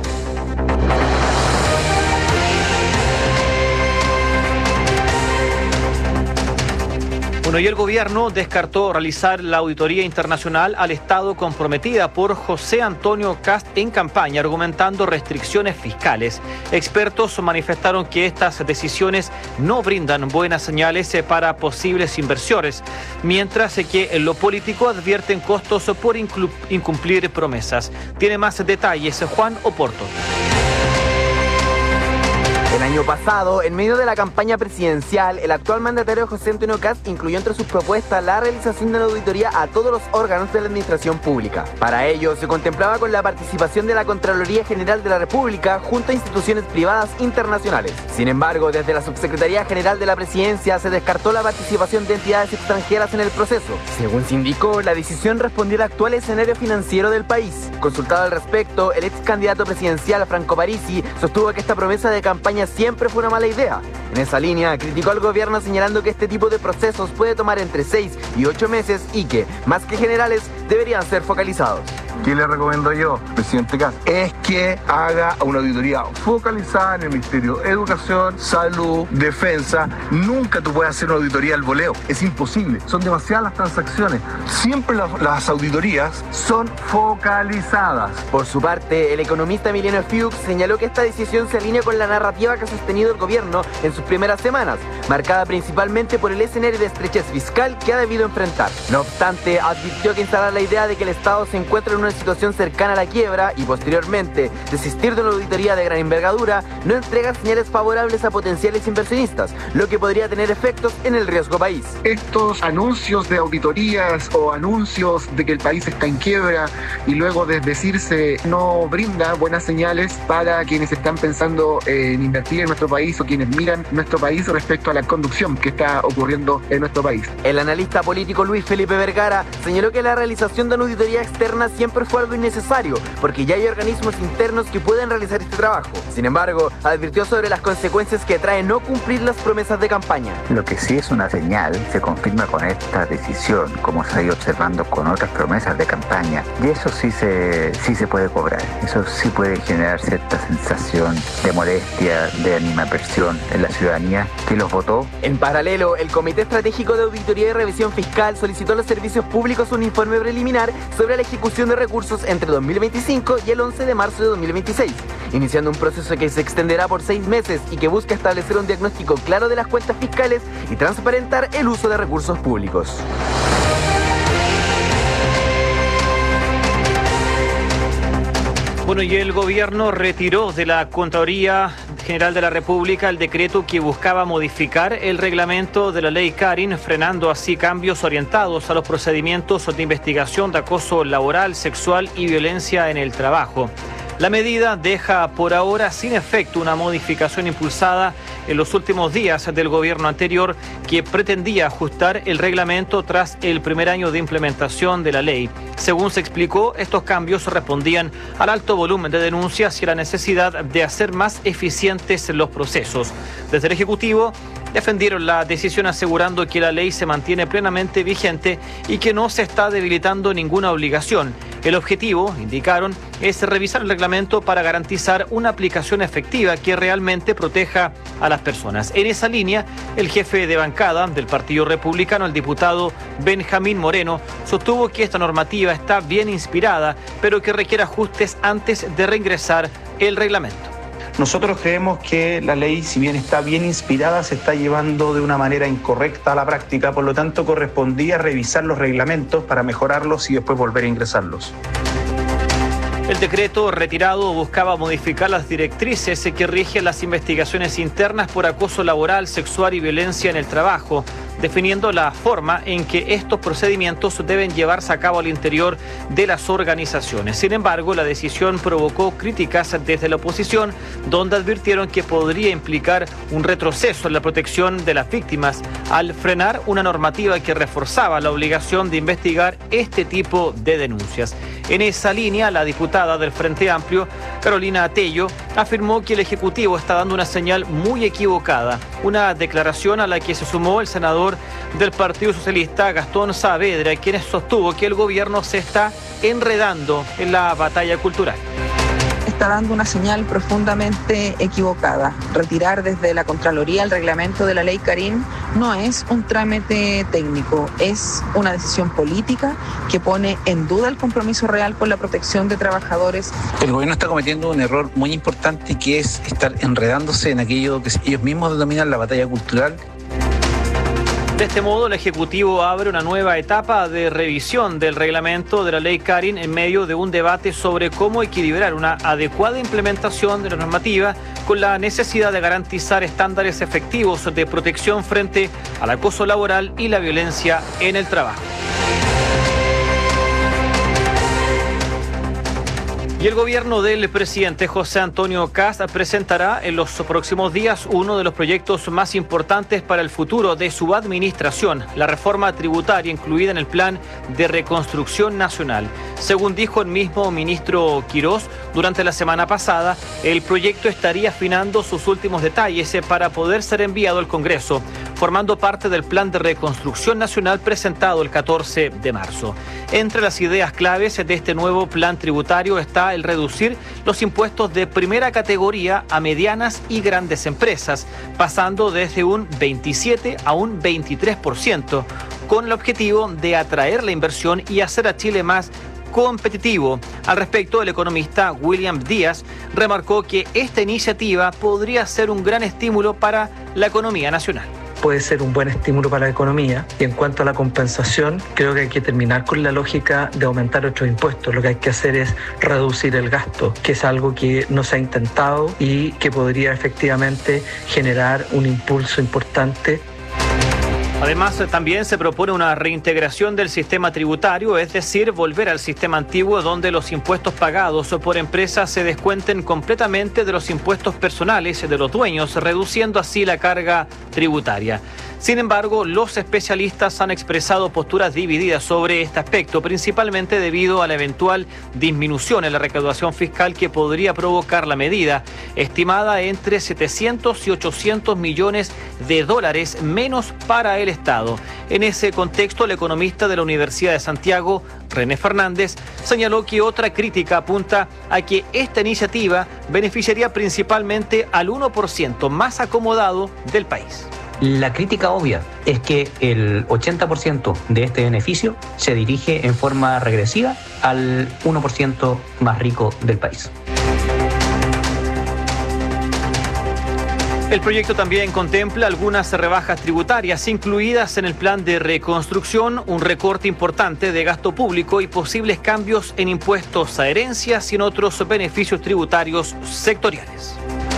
Bueno, y el gobierno descartó realizar la auditoría internacional al Estado comprometida por José Antonio Kast en campaña, argumentando restricciones fiscales. Expertos manifestaron que estas decisiones no brindan buenas señales para posibles inversores, mientras que en lo político advierten costos por incumplir promesas. Tiene más detalles Juan Oporto. El año pasado, en medio de la campaña presidencial, el actual mandatario José Antonio Kast incluyó entre sus propuestas la realización de una auditoría a todos los órganos de la administración pública. Para ello, se contemplaba con la participación de la Contraloría General de la República junto a instituciones privadas internacionales. Sin embargo, desde la Subsecretaría General de la Presidencia se descartó la participación de entidades extranjeras en el proceso. Según se indicó, la decisión respondió al actual escenario financiero del país. Consultado al respecto, el ex candidato presidencial Franco Parisi sostuvo que esta promesa de campaña siempre fue una mala idea. En esa línea, criticó al gobierno señalando que este tipo de procesos puede tomar entre 6 y 8 meses y que, más que generales, deberían ser focalizados. ¿Qué le recomiendo yo, presidente Kast? Es que haga una auditoría focalizada en el Ministerio de Educación, Salud, Defensa. Nunca tú puedes hacer una auditoría al voleo. Es imposible. Son demasiadas las transacciones. Siempre las auditorías son focalizadas. Por su parte, el economista Emiliano Fiuk señaló que esta decisión se alinea con la narrativa que ha sostenido el gobierno en sus primeras semanas, marcada principalmente por el escenario de estrechez fiscal que ha debido enfrentar. No obstante, advirtió que instalar la idea de que el Estado se encuentra en una situación cercana a la quiebra y posteriormente desistir de una auditoría de gran envergadura no entrega señales favorables a potenciales inversionistas, lo que podría tener efectos en el riesgo país. Estos anuncios de auditorías o anuncios de que el país está en quiebra y luego desdecirse no brinda buenas señales para quienes están pensando en invertir en nuestro país o quienes miran nuestro país respecto a la conducción que está ocurriendo en nuestro país. El analista político Luis Felipe Vergara señaló que la realización de una auditoría externa siempre fue algo innecesario, porque ya hay organismos internos que pueden realizar este trabajo. Sin embargo, advirtió sobre las consecuencias que trae no cumplir las promesas de campaña. Lo que sí es una señal, se confirma con esta decisión, como se ha ido observando con otras promesas de campaña, y eso sí se puede cobrar. Eso sí puede generar cierta sensación de molestia, de animadversión en la ciudadanía que los votó. En paralelo, el Comité Estratégico de Auditoría y Revisión Fiscal solicitó a los servicios públicos un informe preliminar sobre la ejecución de recursos entre 2025 y el 11 de marzo de 2026, iniciando un proceso que se extenderá por 6 meses y que busca establecer un diagnóstico claro de las cuentas fiscales y transparentar el uso de recursos públicos. Bueno, y el gobierno retiró de la Contraloría General de la República el decreto que buscaba modificar el reglamento de la ley Carin, frenando así cambios orientados a los procedimientos de investigación de acoso laboral, sexual y violencia en el trabajo. La medida deja por ahora sin efecto una modificación impulsada en los últimos días del gobierno anterior que pretendía ajustar el reglamento tras el primer año de implementación de la ley. Según se explicó, estos cambios respondían al alto volumen de denuncias y a la necesidad de hacer más eficientes los procesos. Desde el Ejecutivo defendieron la decisión asegurando que la ley se mantiene plenamente vigente y que no se está debilitando ninguna obligación. El objetivo, indicaron, es revisar el reglamento para garantizar una aplicación efectiva que realmente proteja a las personas. En esa línea, el jefe de bancada del Partido Republicano, el diputado Benjamín Moreno, sostuvo que esta normativa está bien inspirada, pero que requiere ajustes antes de reingresar el reglamento. Nosotros creemos que la ley, si bien está bien inspirada, se está llevando de una manera incorrecta a la práctica, por lo tanto correspondía revisar los reglamentos para mejorarlos y después volver a ingresarlos. El decreto retirado buscaba modificar las directrices que rigen las investigaciones internas por acoso laboral, sexual y violencia en el trabajo, definiendo la forma en que estos procedimientos deben llevarse a cabo al interior de las organizaciones. Sin embargo, la decisión provocó críticas desde la oposición, donde advirtieron que podría implicar un retroceso en la protección de las víctimas al frenar una normativa que reforzaba la obligación de investigar este tipo de denuncias. En esa línea, la diputada del Frente Amplio, Carolina Tello, afirmó que el Ejecutivo está dando una señal muy equivocada, una declaración a la que se sumó el senador del Partido Socialista, Gastón Saavedra, quien sostuvo que el gobierno se está enredando en la batalla cultural. Está dando una señal profundamente equivocada. Retirar desde la Contraloría el reglamento de la ley Carin no es un trámite técnico, es una decisión política que pone en duda el compromiso real con la protección de trabajadores. El gobierno está cometiendo un error muy importante, que es estar enredándose en aquello que ellos mismos denominan la batalla cultural. De este modo, el Ejecutivo abre una nueva etapa de revisión del reglamento de la ley Carin en medio de un debate sobre cómo equilibrar una adecuada implementación de la normativa con la necesidad de garantizar estándares efectivos de protección frente al acoso laboral y la violencia en el trabajo. Y el gobierno del presidente José Antonio Kast presentará en los próximos días uno de los proyectos más importantes para el futuro de su administración, la reforma tributaria incluida en el Plan de Reconstrucción Nacional. Según dijo el mismo ministro Quirós, durante la semana pasada, el proyecto estaría afinando sus últimos detalles para poder ser enviado al Congreso, formando parte del Plan de Reconstrucción Nacional presentado el 14 de marzo. Entre las ideas claves de este nuevo plan tributario está el reducir los impuestos de primera categoría a medianas y grandes empresas, pasando desde un 27 a un 23%, con el objetivo de atraer la inversión y hacer a Chile más competitivo. Al respecto, el economista William Díaz remarcó que esta iniciativa podría ser un gran estímulo para la economía nacional. Puede ser un buen estímulo para la economía. Y en cuanto a la compensación, creo que hay que terminar con la lógica de aumentar otros impuestos. Lo que hay que hacer es reducir el gasto, que es algo que no se ha intentado y que podría efectivamente generar un impulso importante. Además, también se propone una reintegración del sistema tributario, es decir, volver al sistema antiguo donde los impuestos pagados por empresas se descuenten completamente de los impuestos personales de los dueños, reduciendo así la carga tributaria. Sin embargo, los especialistas han expresado posturas divididas sobre este aspecto, principalmente debido a la eventual disminución en la recaudación fiscal que podría provocar la medida, estimada entre 700 y 800 millones de dólares menos para el Estado. En ese contexto, el economista de la Universidad de Santiago, René Fernández, señaló que otra crítica apunta a que esta iniciativa beneficiaría principalmente al 1% más acomodado del país. La crítica obvia es que el 80% de este beneficio se dirige en forma regresiva al 1% más rico del país. El proyecto también contempla algunas rebajas tributarias incluidas en el plan de reconstrucción, un recorte importante de gasto público y posibles cambios en impuestos a herencias y en otros beneficios tributarios sectoriales.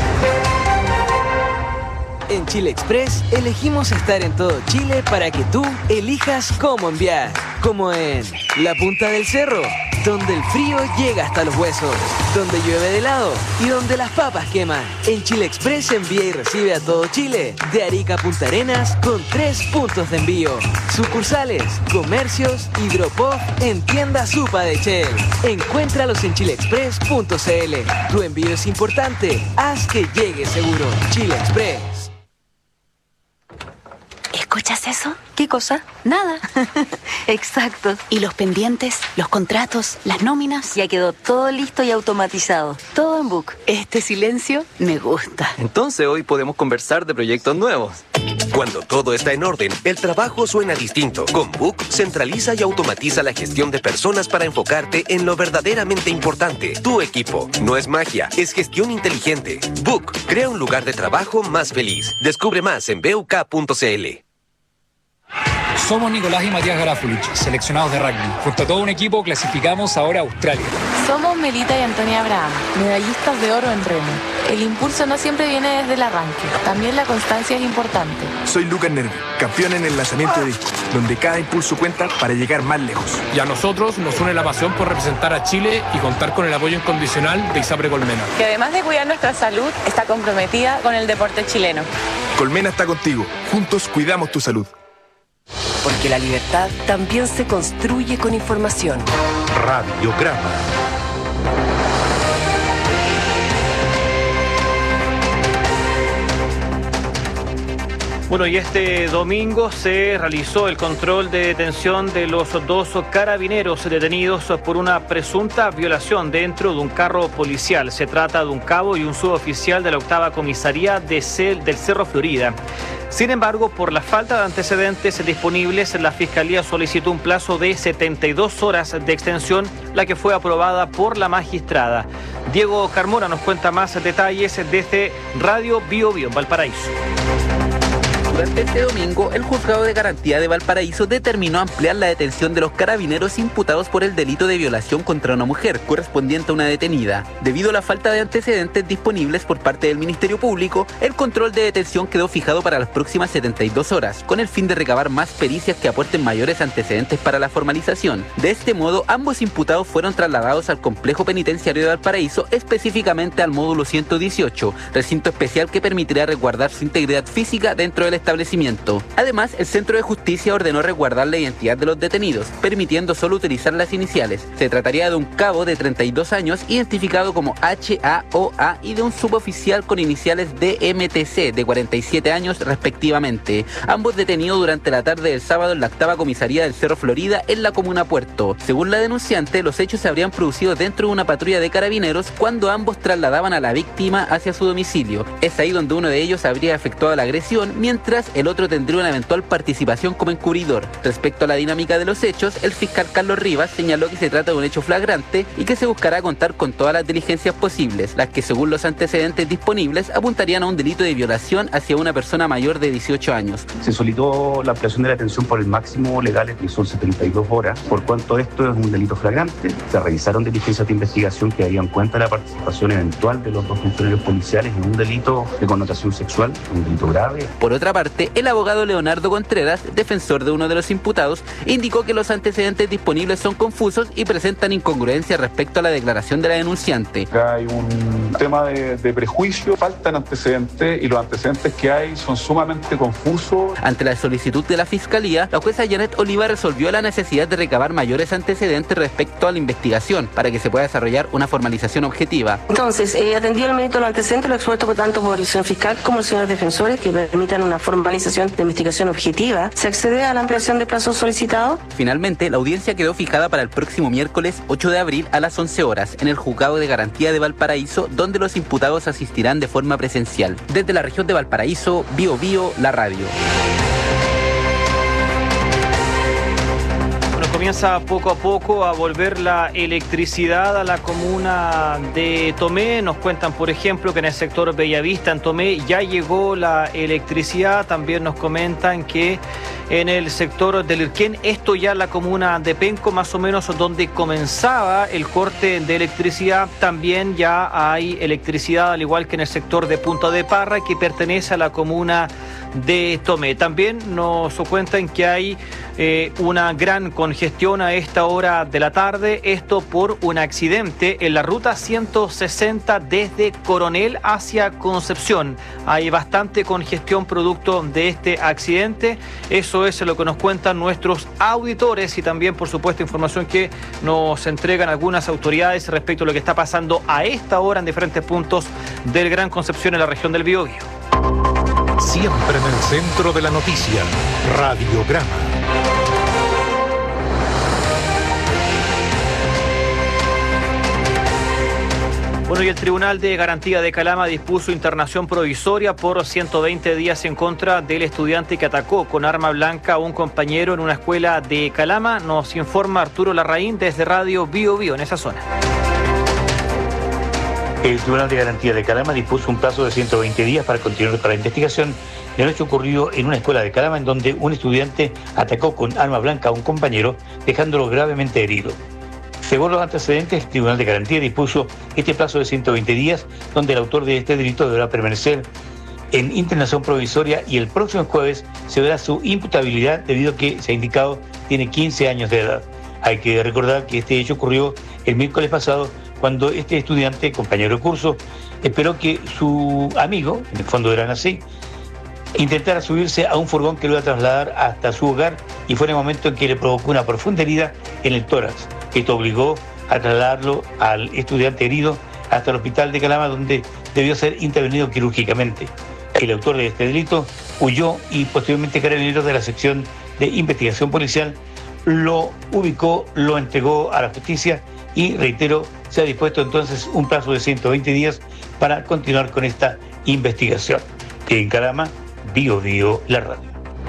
En Chile Express elegimos estar en todo Chile para que tú elijas cómo enviar. Como en la punta del cerro, donde el frío llega hasta los huesos, donde llueve de helado y donde las papas queman. En Chile Express envía y recibe a todo Chile, de Arica a Punta Arenas, con 3 puntos de envío. Sucursales, comercios, hidropop en tienda Supa de Shell. Encuéntralos en chileexpress.cl. Tu envío es importante, haz que llegue seguro. Chile Express. ¿Escuchas eso? ¿Qué cosa? Nada. Exacto. ¿Y los pendientes, los contratos, las nóminas? Ya quedó todo listo y automatizado. Todo en Book. Este silencio me gusta. Entonces hoy podemos conversar de proyectos nuevos. Cuando todo está en orden, el trabajo suena distinto. Con Book, centraliza y automatiza la gestión de personas para enfocarte en lo verdaderamente importante. Tu equipo. No es magia, es gestión inteligente. Book, crea un lugar de trabajo más feliz. Descubre más en buk.cl. Somos Nicolás y Matías Garafulich, seleccionados de rugby. Junto a todo un equipo clasificamos ahora a Australia. Somos Melita y Antonia Abraham, medallistas de oro en remo. El impulso no siempre viene desde el arranque, también la constancia es importante. Soy Lucas Nervi, campeón en el lanzamiento de disco, donde cada impulso cuenta para llegar más lejos. Y a nosotros nos une la pasión por representar a Chile y contar con el apoyo incondicional de ISAPRE Colmena. Que además de cuidar nuestra salud, está comprometida con el deporte chileno. Colmena está contigo, juntos cuidamos tu salud. Porque la libertad también se construye con información. Radiograma. Bueno, y este domingo se realizó el control de detención de los 2 carabineros detenidos por una presunta violación dentro de un carro policial. Se trata de un cabo y un suboficial de la 8ª Comisaría del Cerro Florida. Sin embargo, por la falta de antecedentes disponibles, la Fiscalía solicitó un plazo de 72 horas de extensión, la que fue aprobada por la magistrada. Diego Carmona nos cuenta más detalles desde Radio Bio Bio, Valparaíso. Durante este domingo, el Juzgado de Garantía de Valparaíso determinó ampliar la detención de los carabineros imputados por el delito de violación contra una mujer, correspondiente a una detenida. Debido a la falta de antecedentes disponibles por parte del Ministerio Público, el control de detención quedó fijado para las próximas 72 horas, con el fin de recabar más pericias que aporten mayores antecedentes para la formalización. De este modo, ambos imputados fueron trasladados al complejo penitenciario de Valparaíso, específicamente al módulo 118, recinto especial que permitirá resguardar su integridad física dentro del establecimiento. Además, el Centro de Justicia ordenó resguardar la identidad de los detenidos, permitiendo solo utilizar las iniciales. Se trataría de un cabo de 32 años, identificado como HAOA, y de un suboficial con iniciales DMTC, de 47 años respectivamente. Ambos detenidos durante la tarde del sábado en la 8ª Comisaría del Cerro Florida, en la comuna Puerto. Según la denunciante, los hechos se habrían producido dentro de una patrulla de carabineros cuando ambos trasladaban a la víctima hacia su domicilio. Es ahí donde uno de ellos habría efectuado la agresión, mientras el otro tendría una eventual participación como encubridor. Respecto a la dinámica de los hechos, el fiscal Carlos Rivas señaló que se trata de un hecho flagrante y que se buscará contar con todas las diligencias posibles, las que según los antecedentes disponibles apuntarían a un delito de violación hacia una persona mayor de 18 años. Se solicitó la ampliación de la detención por el máximo legal, que son 72 horas, por cuanto esto es un delito flagrante. Se realizaron diligencias de investigación que darían cuenta de la participación eventual de los 2 funcionarios policiales en un delito de connotación sexual, un delito grave. Por otra parte, el abogado Leonardo Contreras, defensor de uno de los imputados, indicó que los antecedentes disponibles son confusos y presentan incongruencias respecto a la declaración de la denunciante. Acá hay un tema de prejuicio, faltan antecedentes y los antecedentes que hay son sumamente confusos. Ante la solicitud de la Fiscalía, la jueza Janet Oliva resolvió la necesidad de recabar mayores antecedentes respecto a la investigación para que se pueda desarrollar una formalización objetiva. Entonces, atendido el mérito de los antecedentes, lo expuesto tanto por el señor fiscal como el señor defensores, que permitan una formalización de investigación objetiva, se accede a la ampliación de plazo solicitado. Finalmente, la audiencia quedó fijada para el próximo miércoles 8 de abril a las 11 horas en el Juzgado de Garantía de Valparaíso, donde los imputados asistirán de forma presencial. Desde la región de Valparaíso, Bio Bio, la radio. Comienza poco a poco a volver la electricidad a la comuna de Tomé. Nos cuentan, por ejemplo, que en el sector Bellavista, en Tomé, ya llegó la electricidad. También nos comentan que en el sector del Irquén, esto ya en la comuna de Penco, más o menos donde comenzaba el corte de electricidad, también ya hay electricidad, al igual que en el sector de Punta de Parra, que pertenece a la comuna de Tomé. También nos cuentan que hay una gran congestión a esta hora de la tarde, esto por un accidente en la ruta 160 desde Coronel hacia Concepción. Hay bastante congestión producto de este accidente, eso es lo que nos cuentan nuestros auditores y también, por supuesto, información que nos entregan algunas autoridades respecto a lo que está pasando a esta hora en diferentes puntos del Gran Concepción en la región del Biobío. Siempre en el centro de la noticia, Radiograma. Bueno, y el Tribunal de Garantía de Calama dispuso internación provisoria por 120 días en contra del estudiante que atacó con arma blanca a un compañero en una escuela de Calama. Nos informa Arturo Larraín desde Radio Biobío en esa zona. El Tribunal de Garantía de Calama dispuso un plazo de 120 días para continuar con la investigación del hecho ocurrido en una escuela de Calama en donde un estudiante atacó con arma blanca a un compañero, dejándolo gravemente herido. Según los antecedentes, el Tribunal de Garantía dispuso este plazo de 120 días, donde el autor de este delito deberá permanecer en internación provisoria y el próximo jueves se verá su imputabilidad debido a que, se ha indicado, tiene 15 años de edad. Hay que recordar que este hecho ocurrió el miércoles pasado, cuando este estudiante, compañero de curso, esperó que su amigo, en el fondo eran así, intentara subirse a un furgón que lo iba a trasladar hasta su hogar y fue en el momento en que le provocó una profunda herida en el tórax. Esto obligó a trasladarlo al estudiante herido hasta el hospital de Calama, donde debió ser intervenido quirúrgicamente. El autor de este delito huyó y posteriormente Carabineros de la sección de investigación policial lo ubicó, lo entregó a la justicia y, reitero, se ha dispuesto entonces un plazo de 120 días para continuar con esta investigación. En Calama, Biobío, la radio.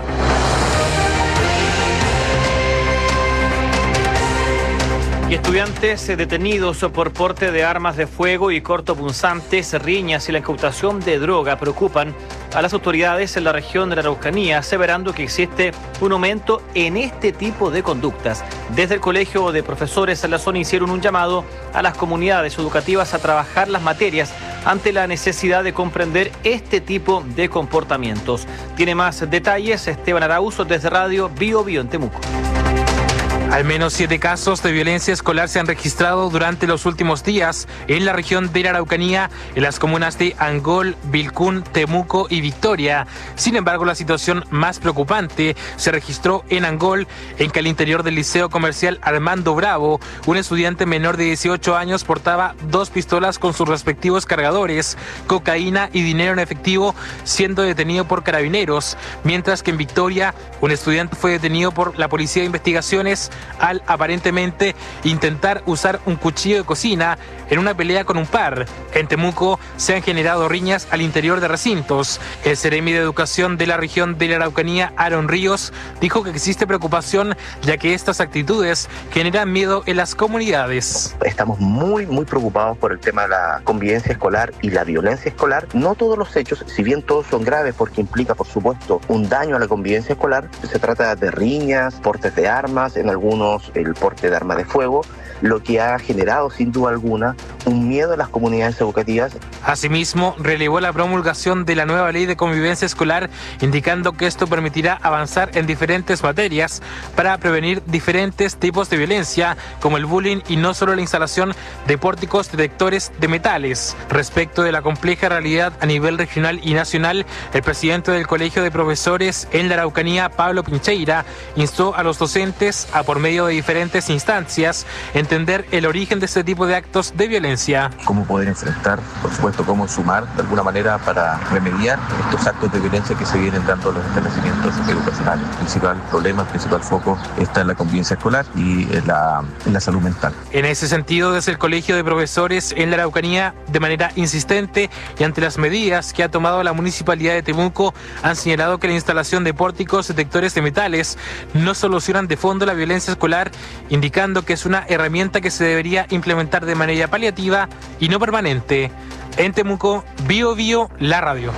Y estudiantes detenidos por porte de armas de fuego y cortopunzantes, riñas y la incautación de droga preocupan a las autoridades en la región de la Araucanía, aseverando que existe un aumento en este tipo de conductas. Desde el Colegio de Profesores en la zona hicieron un llamado a las comunidades educativas a trabajar las materias ante la necesidad de comprender este tipo de comportamientos. Tiene más detalles Esteban Araújo desde Radio Biobío en Temuco. Al menos 7 casos de violencia escolar se han registrado durante los últimos días en la región de la Araucanía, en las comunas de Angol, Vilcún, Temuco y Victoria. Sin embargo, la situación más preocupante se registró en Angol, en que al interior del Liceo Comercial Armando Bravo, un estudiante menor de 18 años portaba 2 pistolas con sus respectivos cargadores, cocaína y dinero en efectivo, siendo detenido por Carabineros, mientras que en Victoria, un estudiante fue detenido por la Policía de Investigaciones al aparentemente intentar usar un cuchillo de cocina en una pelea con un par. En Temuco se han generado riñas al interior de recintos. El Seremi de Educación de la región de la Araucanía, Aaron Ríos, dijo que existe preocupación ya que estas actitudes generan miedo en las comunidades. Estamos muy preocupados por el tema de la convivencia escolar y la violencia escolar. No todos los hechos, si bien todos son graves porque implica, por supuesto, un daño a la convivencia escolar, se trata de riñas, portes de armas, en algunos el porte de arma de fuego, lo que ha generado sin duda alguna un miedo a las comunidades educativas. Asimismo, relevó la promulgación de la nueva ley de convivencia escolar, indicando que esto permitirá avanzar en diferentes materias para prevenir diferentes tipos de violencia, como el bullying y no solo la instalación de pórticos detectores de metales. Respecto de la compleja realidad a nivel regional y nacional, el presidente del Colegio de Profesores en la Araucanía, Pablo Pincheira, instó a los docentes a, por medio de diferentes instancias, entender el origen de este tipo de actos de violencia. Luna. Cómo poder enfrentar, por supuesto, cómo sumar de alguna manera para remediar estos actos de violencia que se vienen dando en los establecimientos educacionales. El principal problema, el principal foco está en la convivencia escolar y en la salud mental. En ese sentido, desde el Colegio de Profesores en la Araucanía, de manera insistente y ante las medidas que ha tomado la Municipalidad de Temuco, han señalado que la instalación de pórticos detectores de metales no solucionan de fondo la violencia escolar, indicando que es una herramienta que se debería implementar de manera paliativa y no permanente. En Temuco, Bio Bio, la radio.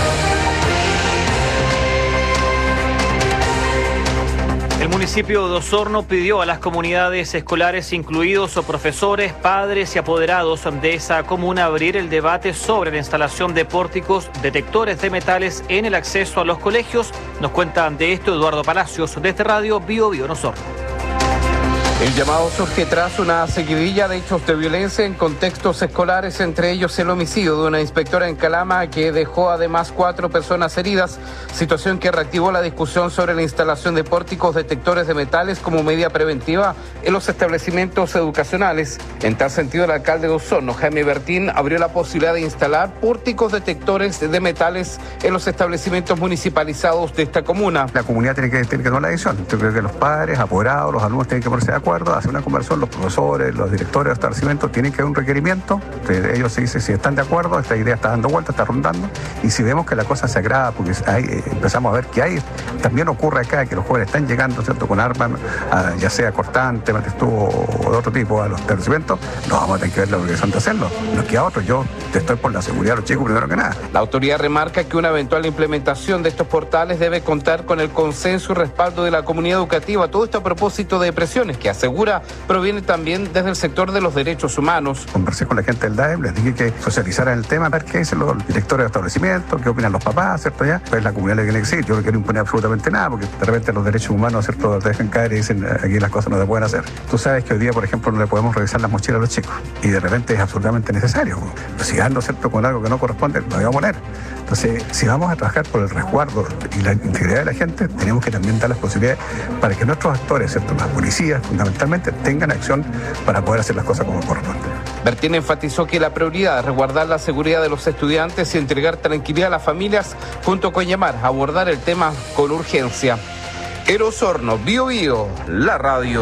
El municipio de Osorno pidió a las comunidades escolares, incluidos profesores, padres y apoderados de esa comuna, abrir el debate sobre la instalación de pórticos detectores de metales en el acceso a los colegios. Nos cuentan de esto Eduardo Palacios, desde Radio Bio Bio en Osorno. El llamado surge tras una seguidilla de hechos de violencia en contextos escolares, entre ellos el homicidio de una inspectora en Calama que dejó además 4 personas heridas, situación que reactivó la discusión sobre la instalación de pórticos detectores de metales como medida preventiva en los establecimientos educacionales. En tal sentido, el alcalde de Osorno, Jaime Bertín, abrió la posibilidad de instalar pórticos detectores de metales en los establecimientos municipalizados de esta comuna. La comunidad tiene que tomar la decisión. Yo creo que los padres, apoderados, los alumnos tienen que ponerse de acuerdo, hacer una conversación, los profesores, los directores de establecimientos tienen que dar un requerimiento. Ellos se dicen si están de acuerdo, esta idea está dando vuelta, está rondando, y si vemos que la cosa se agrava, porque empezamos a ver que también ocurre acá que los jóvenes están llegando, ¿cierto?, con armas, ya sea cortante, matestubo o de otro tipo, a los establecimientos, no vamos a tener que ver la obligación de hacerlo. No queda otro. Yo estoy por la seguridad de los chicos primero que nada. La autoridad remarca que una eventual implementación de estos portales debe contar con el consenso y respaldo de la comunidad educativa. Todo esto a propósito de presiones que asegura proviene también desde el sector de los derechos humanos. Conversé con la gente del DAEM, les dije que socializaran el tema, a ver qué dicen los directores de establecimientos, qué opinan los papás, ¿cierto? Ya, pues la comunidad le tiene que decir. Yo no quiero imponer absolutamente nada, porque de repente los derechos humanos, ¿cierto?, te dejan caer y dicen aquí las cosas no se pueden hacer. Tú sabes que hoy día, por ejemplo, no le podemos revisar las mochilas a los chicos, y de repente es absolutamente necesario. Si ando, ¿cierto?, con algo que no corresponde, lo voy a poner. Entonces, si vamos a trabajar por el resguardo y la integridad de la gente, tenemos que también dar las posibilidades para que nuestros actores, ¿cierto?, las policías fundamentalmente, tengan acción para poder hacer las cosas como corresponde. Bertín enfatizó que la prioridad es resguardar la seguridad de los estudiantes y entregar tranquilidad a las familias, junto con llamar a abordar el tema con urgencia. En Osorno, Bio Bio, la radio.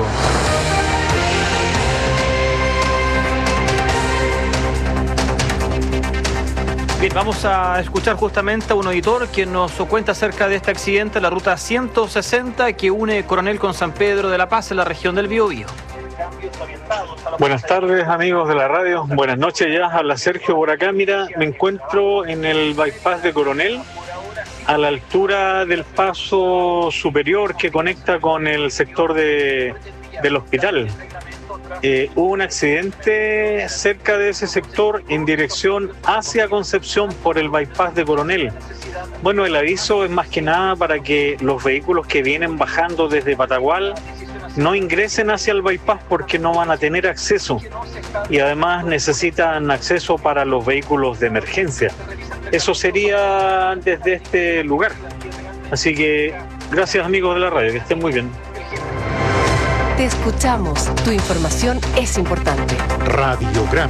Bien, vamos a escuchar justamente a un auditor quien nos cuenta acerca de este accidente en la ruta 160 que une Coronel con San Pedro de la Paz en la región del Biobío. Buenas tardes, amigos de la radio. Buenas noches ya. Habla Sergio por acá. Mira, me encuentro en el bypass de Coronel, a la altura del paso superior que conecta con el sector del hospital. Hubo un accidente cerca de ese sector en dirección hacia Concepción por el bypass de Coronel. Bueno, el aviso es más que nada para que los vehículos que vienen bajando desde Patagual no ingresen hacia el bypass porque no van a tener acceso y además necesitan acceso para los vehículos de emergencia. Eso sería desde este lugar. Así que gracias, amigos de la radio, que estén muy bien. Te escuchamos. Tu información es importante. Radiograma.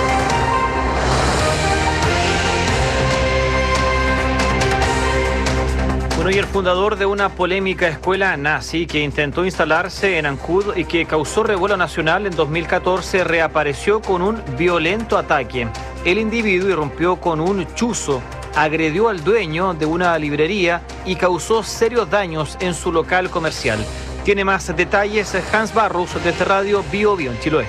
Bueno, y el fundador de una polémica escuela nazi que intentó instalarse en Ancud y que causó revuelo nacional en 2014 reapareció con un violento ataque. El individuo irrumpió con un chuzo, agredió al dueño de una librería y causó serios daños en su local comercial. Tiene más detalles Hans Barros desde Radio Bio Bio en Chiloé.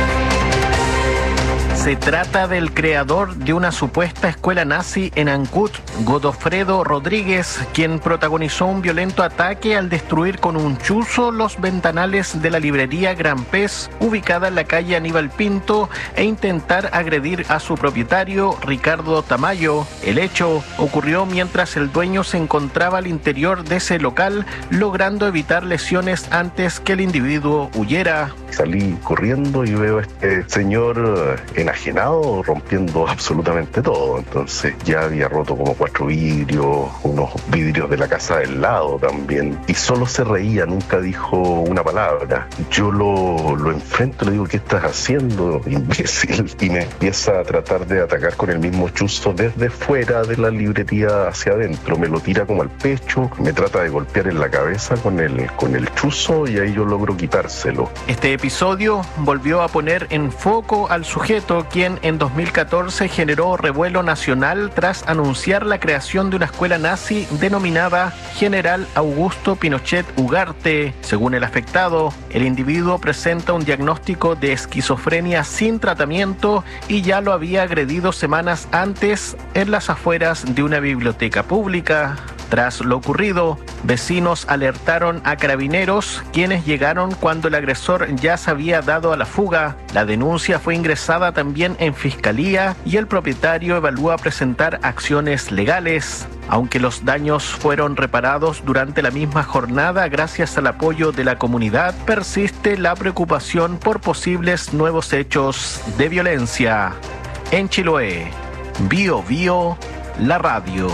Se trata del creador de una supuesta escuela nazi en Ancud, Godofredo Rodríguez, quien protagonizó un violento ataque al destruir con un chuzo los ventanales de la librería Gran Pez, ubicada en la calle Aníbal Pinto, e intentar agredir a su propietario, Ricardo Tamayo. El hecho ocurrió mientras el dueño se encontraba al interior de ese local, logrando evitar lesiones antes que el individuo huyera. Salí corriendo y veo a este señor enajenado enajenado rompiendo absolutamente todo. Entonces ya había roto como 4 vidrios, unos vidrios de la casa del lado también, y solo se reía, nunca dijo una palabra. Yo lo enfrento, le digo, ¿qué estás haciendo, imbécil? Y me empieza a tratar de atacar con el mismo chuzo desde fuera de la librería hacia adentro. Me lo tira como al pecho, me trata de golpear en la cabeza con el chuzo, y ahí yo logro quitárselo. Este episodio volvió a poner en foco al sujeto, quien en 2014 generó revuelo nacional tras anunciar la creación de una escuela nazi denominada General Augusto Pinochet Ugarte. Según el afectado, el individuo presenta un diagnóstico de esquizofrenia sin tratamiento y ya lo había agredido semanas antes en las afueras de una biblioteca pública. Tras lo ocurrido, vecinos alertaron a carabineros, quienes llegaron cuando el agresor ya se había dado a la fuga. La denuncia fue ingresada también en fiscalía y el propietario evalúa presentar acciones legales. Aunque los daños fueron reparados durante la misma jornada gracias al apoyo de la comunidad, persiste la preocupación por posibles nuevos hechos de violencia. En Chiloé, Bio Bio, la radio.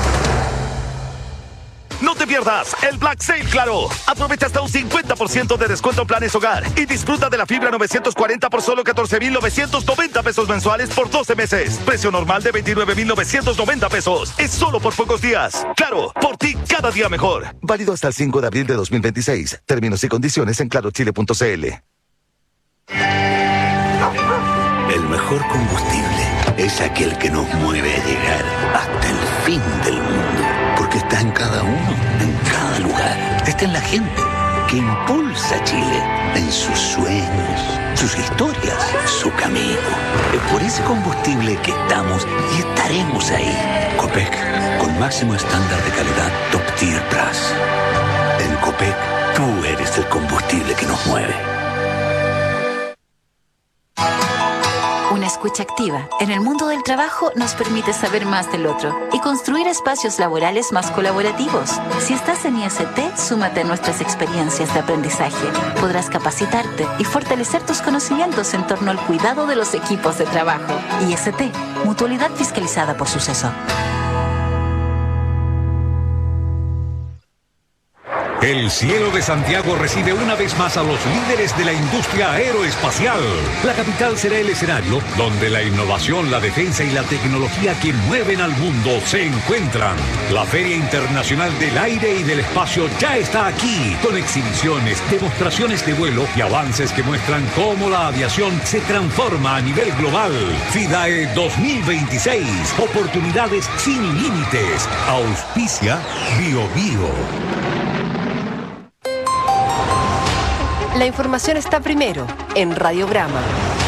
No te pierdas el Black Sale Claro. Aprovecha hasta un 50% de descuento en planes hogar y disfruta de la fibra 940 por solo 14,990 pesos mensuales por 12 meses. Precio normal de 29,990 pesos. Es solo por pocos días. Claro, por ti cada día mejor. Válido hasta el 5 de abril de 2026. Términos y condiciones en clarochile.cl. El mejor combustible es aquel que nos mueve a llegar hasta el fin del mundo. Porque está en cada uno, en cada lugar. Está en la gente que impulsa a Chile, en sus sueños, sus historias, su camino. Es por ese combustible que estamos y estaremos ahí. Copec, con máximo estándar de calidad Top Tier Plus. En Copec, tú eres el combustible que nos mueve. Una escucha activa en el mundo del trabajo nos permite saber más del otro y construir espacios laborales más colaborativos. Si estás en IST, súmate a nuestras experiencias de aprendizaje. Podrás capacitarte y fortalecer tus conocimientos en torno al cuidado de los equipos de trabajo. IST, mutualidad fiscalizada por Suceso. El cielo de Santiago recibe una vez más a los líderes de la industria aeroespacial. La capital será el escenario donde la innovación, la defensa y la tecnología que mueven al mundo se encuentran. La Feria Internacional del Aire y del Espacio ya está aquí, con exhibiciones, demostraciones de vuelo y avances que muestran cómo la aviación se transforma a nivel global. FIDAE 2026, oportunidades sin límites. Auspicia Bio Bio. La información está primero en Radiograma.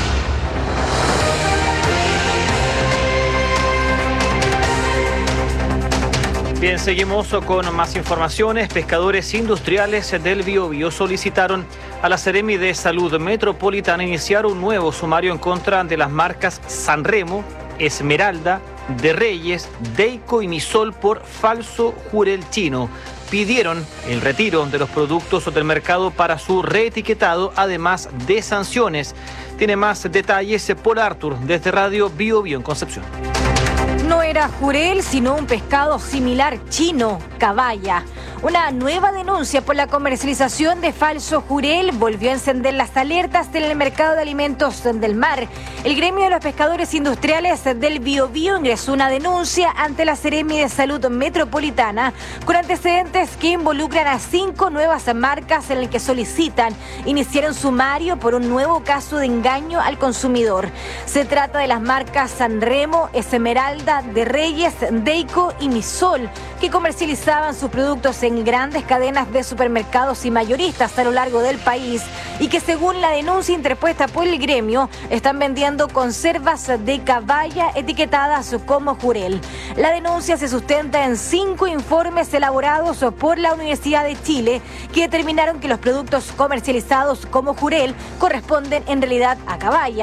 Bien, seguimos con más informaciones. Pescadores industriales del Biobío solicitaron a la Seremi de Salud Metropolitana iniciar un nuevo sumario en contra de las marcas Sanremo, Esmeralda, De Reyes, Deico y Misol por falso jurel chino. Pidieron el retiro de los productos del mercado para su reetiquetado, además de sanciones. Tiene más detalles Paul Arthur desde Radio Bio Bio en Concepción. No era jurel, sino un pescado similar chino, caballa. Una nueva denuncia por la comercialización de falso jurel volvió a encender las alertas en el mercado de alimentos del mar. El gremio de los pescadores industriales del Biobío ingresó una denuncia ante la Seremi de Salud Metropolitana con antecedentes que involucran a 5 nuevas marcas en el que solicitan iniciar un sumario por un nuevo caso de engaño al consumidor. Se trata de las marcas Sanremo, Esmeralda, De Reyes, Deico y Misol, que comercializaban sus productos en grandes cadenas de supermercados y mayoristas a lo largo del país y que, según la denuncia interpuesta por el gremio, están vendiendo conservas de caballa etiquetadas como jurel. La denuncia se sustenta en 5 informes elaborados por la Universidad de Chile que determinaron que los productos comercializados como jurel corresponden en realidad a caballa.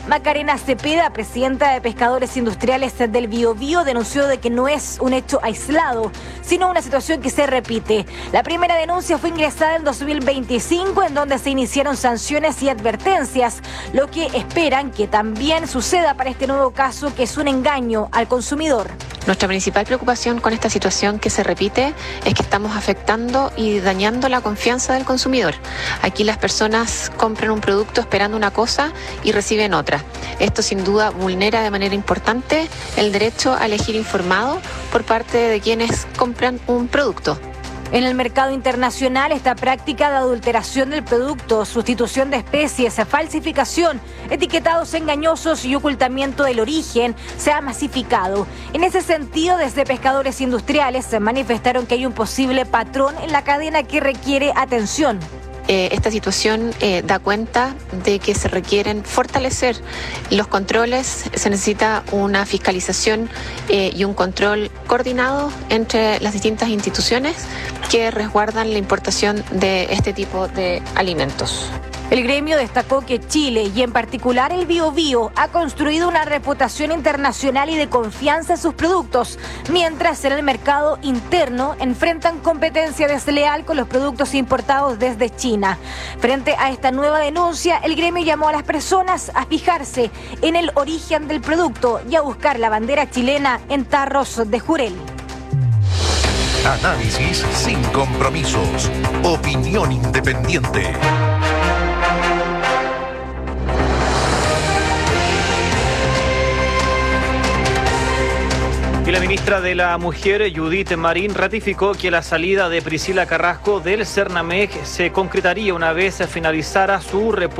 Macarena Cepeda, presidenta de Pescadores Industriales del Biobío, denunció de que no es un hecho aislado, sino una situación que se repite. La primera denuncia fue ingresada en 2025, en donde se iniciaron sanciones y advertencias, lo que esperan que también suceda para este nuevo caso, que es un engaño al consumidor. Nuestra principal preocupación con esta situación que se repite es que estamos afectando y dañando la confianza del consumidor. Aquí las personas compran un producto esperando una cosa y reciben otra. Esto sin duda vulnera de manera importante el derecho a elegir informado por parte de quienes compran un producto. En el mercado internacional, esta práctica de adulteración del producto, sustitución de especies, falsificación, etiquetados engañosos y ocultamiento del origen se ha masificado. En ese sentido, desde Pescadores Industriales se manifestaron que hay un posible patrón en la cadena que requiere atención. Esta situación da cuenta de que se requieren fortalecer los controles, se necesita una fiscalización y un control coordinado entre las distintas instituciones que resguardan la importación de este tipo de alimentos. El gremio destacó que Chile, y en particular el Biobío, ha construido una reputación internacional y de confianza en sus productos, mientras en el mercado interno enfrentan competencia desleal con los productos importados desde China. Frente a esta nueva denuncia, el gremio llamó a las personas a fijarse en el origen del producto y a buscar la bandera chilena en tarros de jurel. Análisis sin compromisos. Opinión independiente. Y la ministra de la Mujer, Judith Marín, ratificó que la salida de Priscila Carrasco del Cernamec se concretaría una vez finalizara su reporte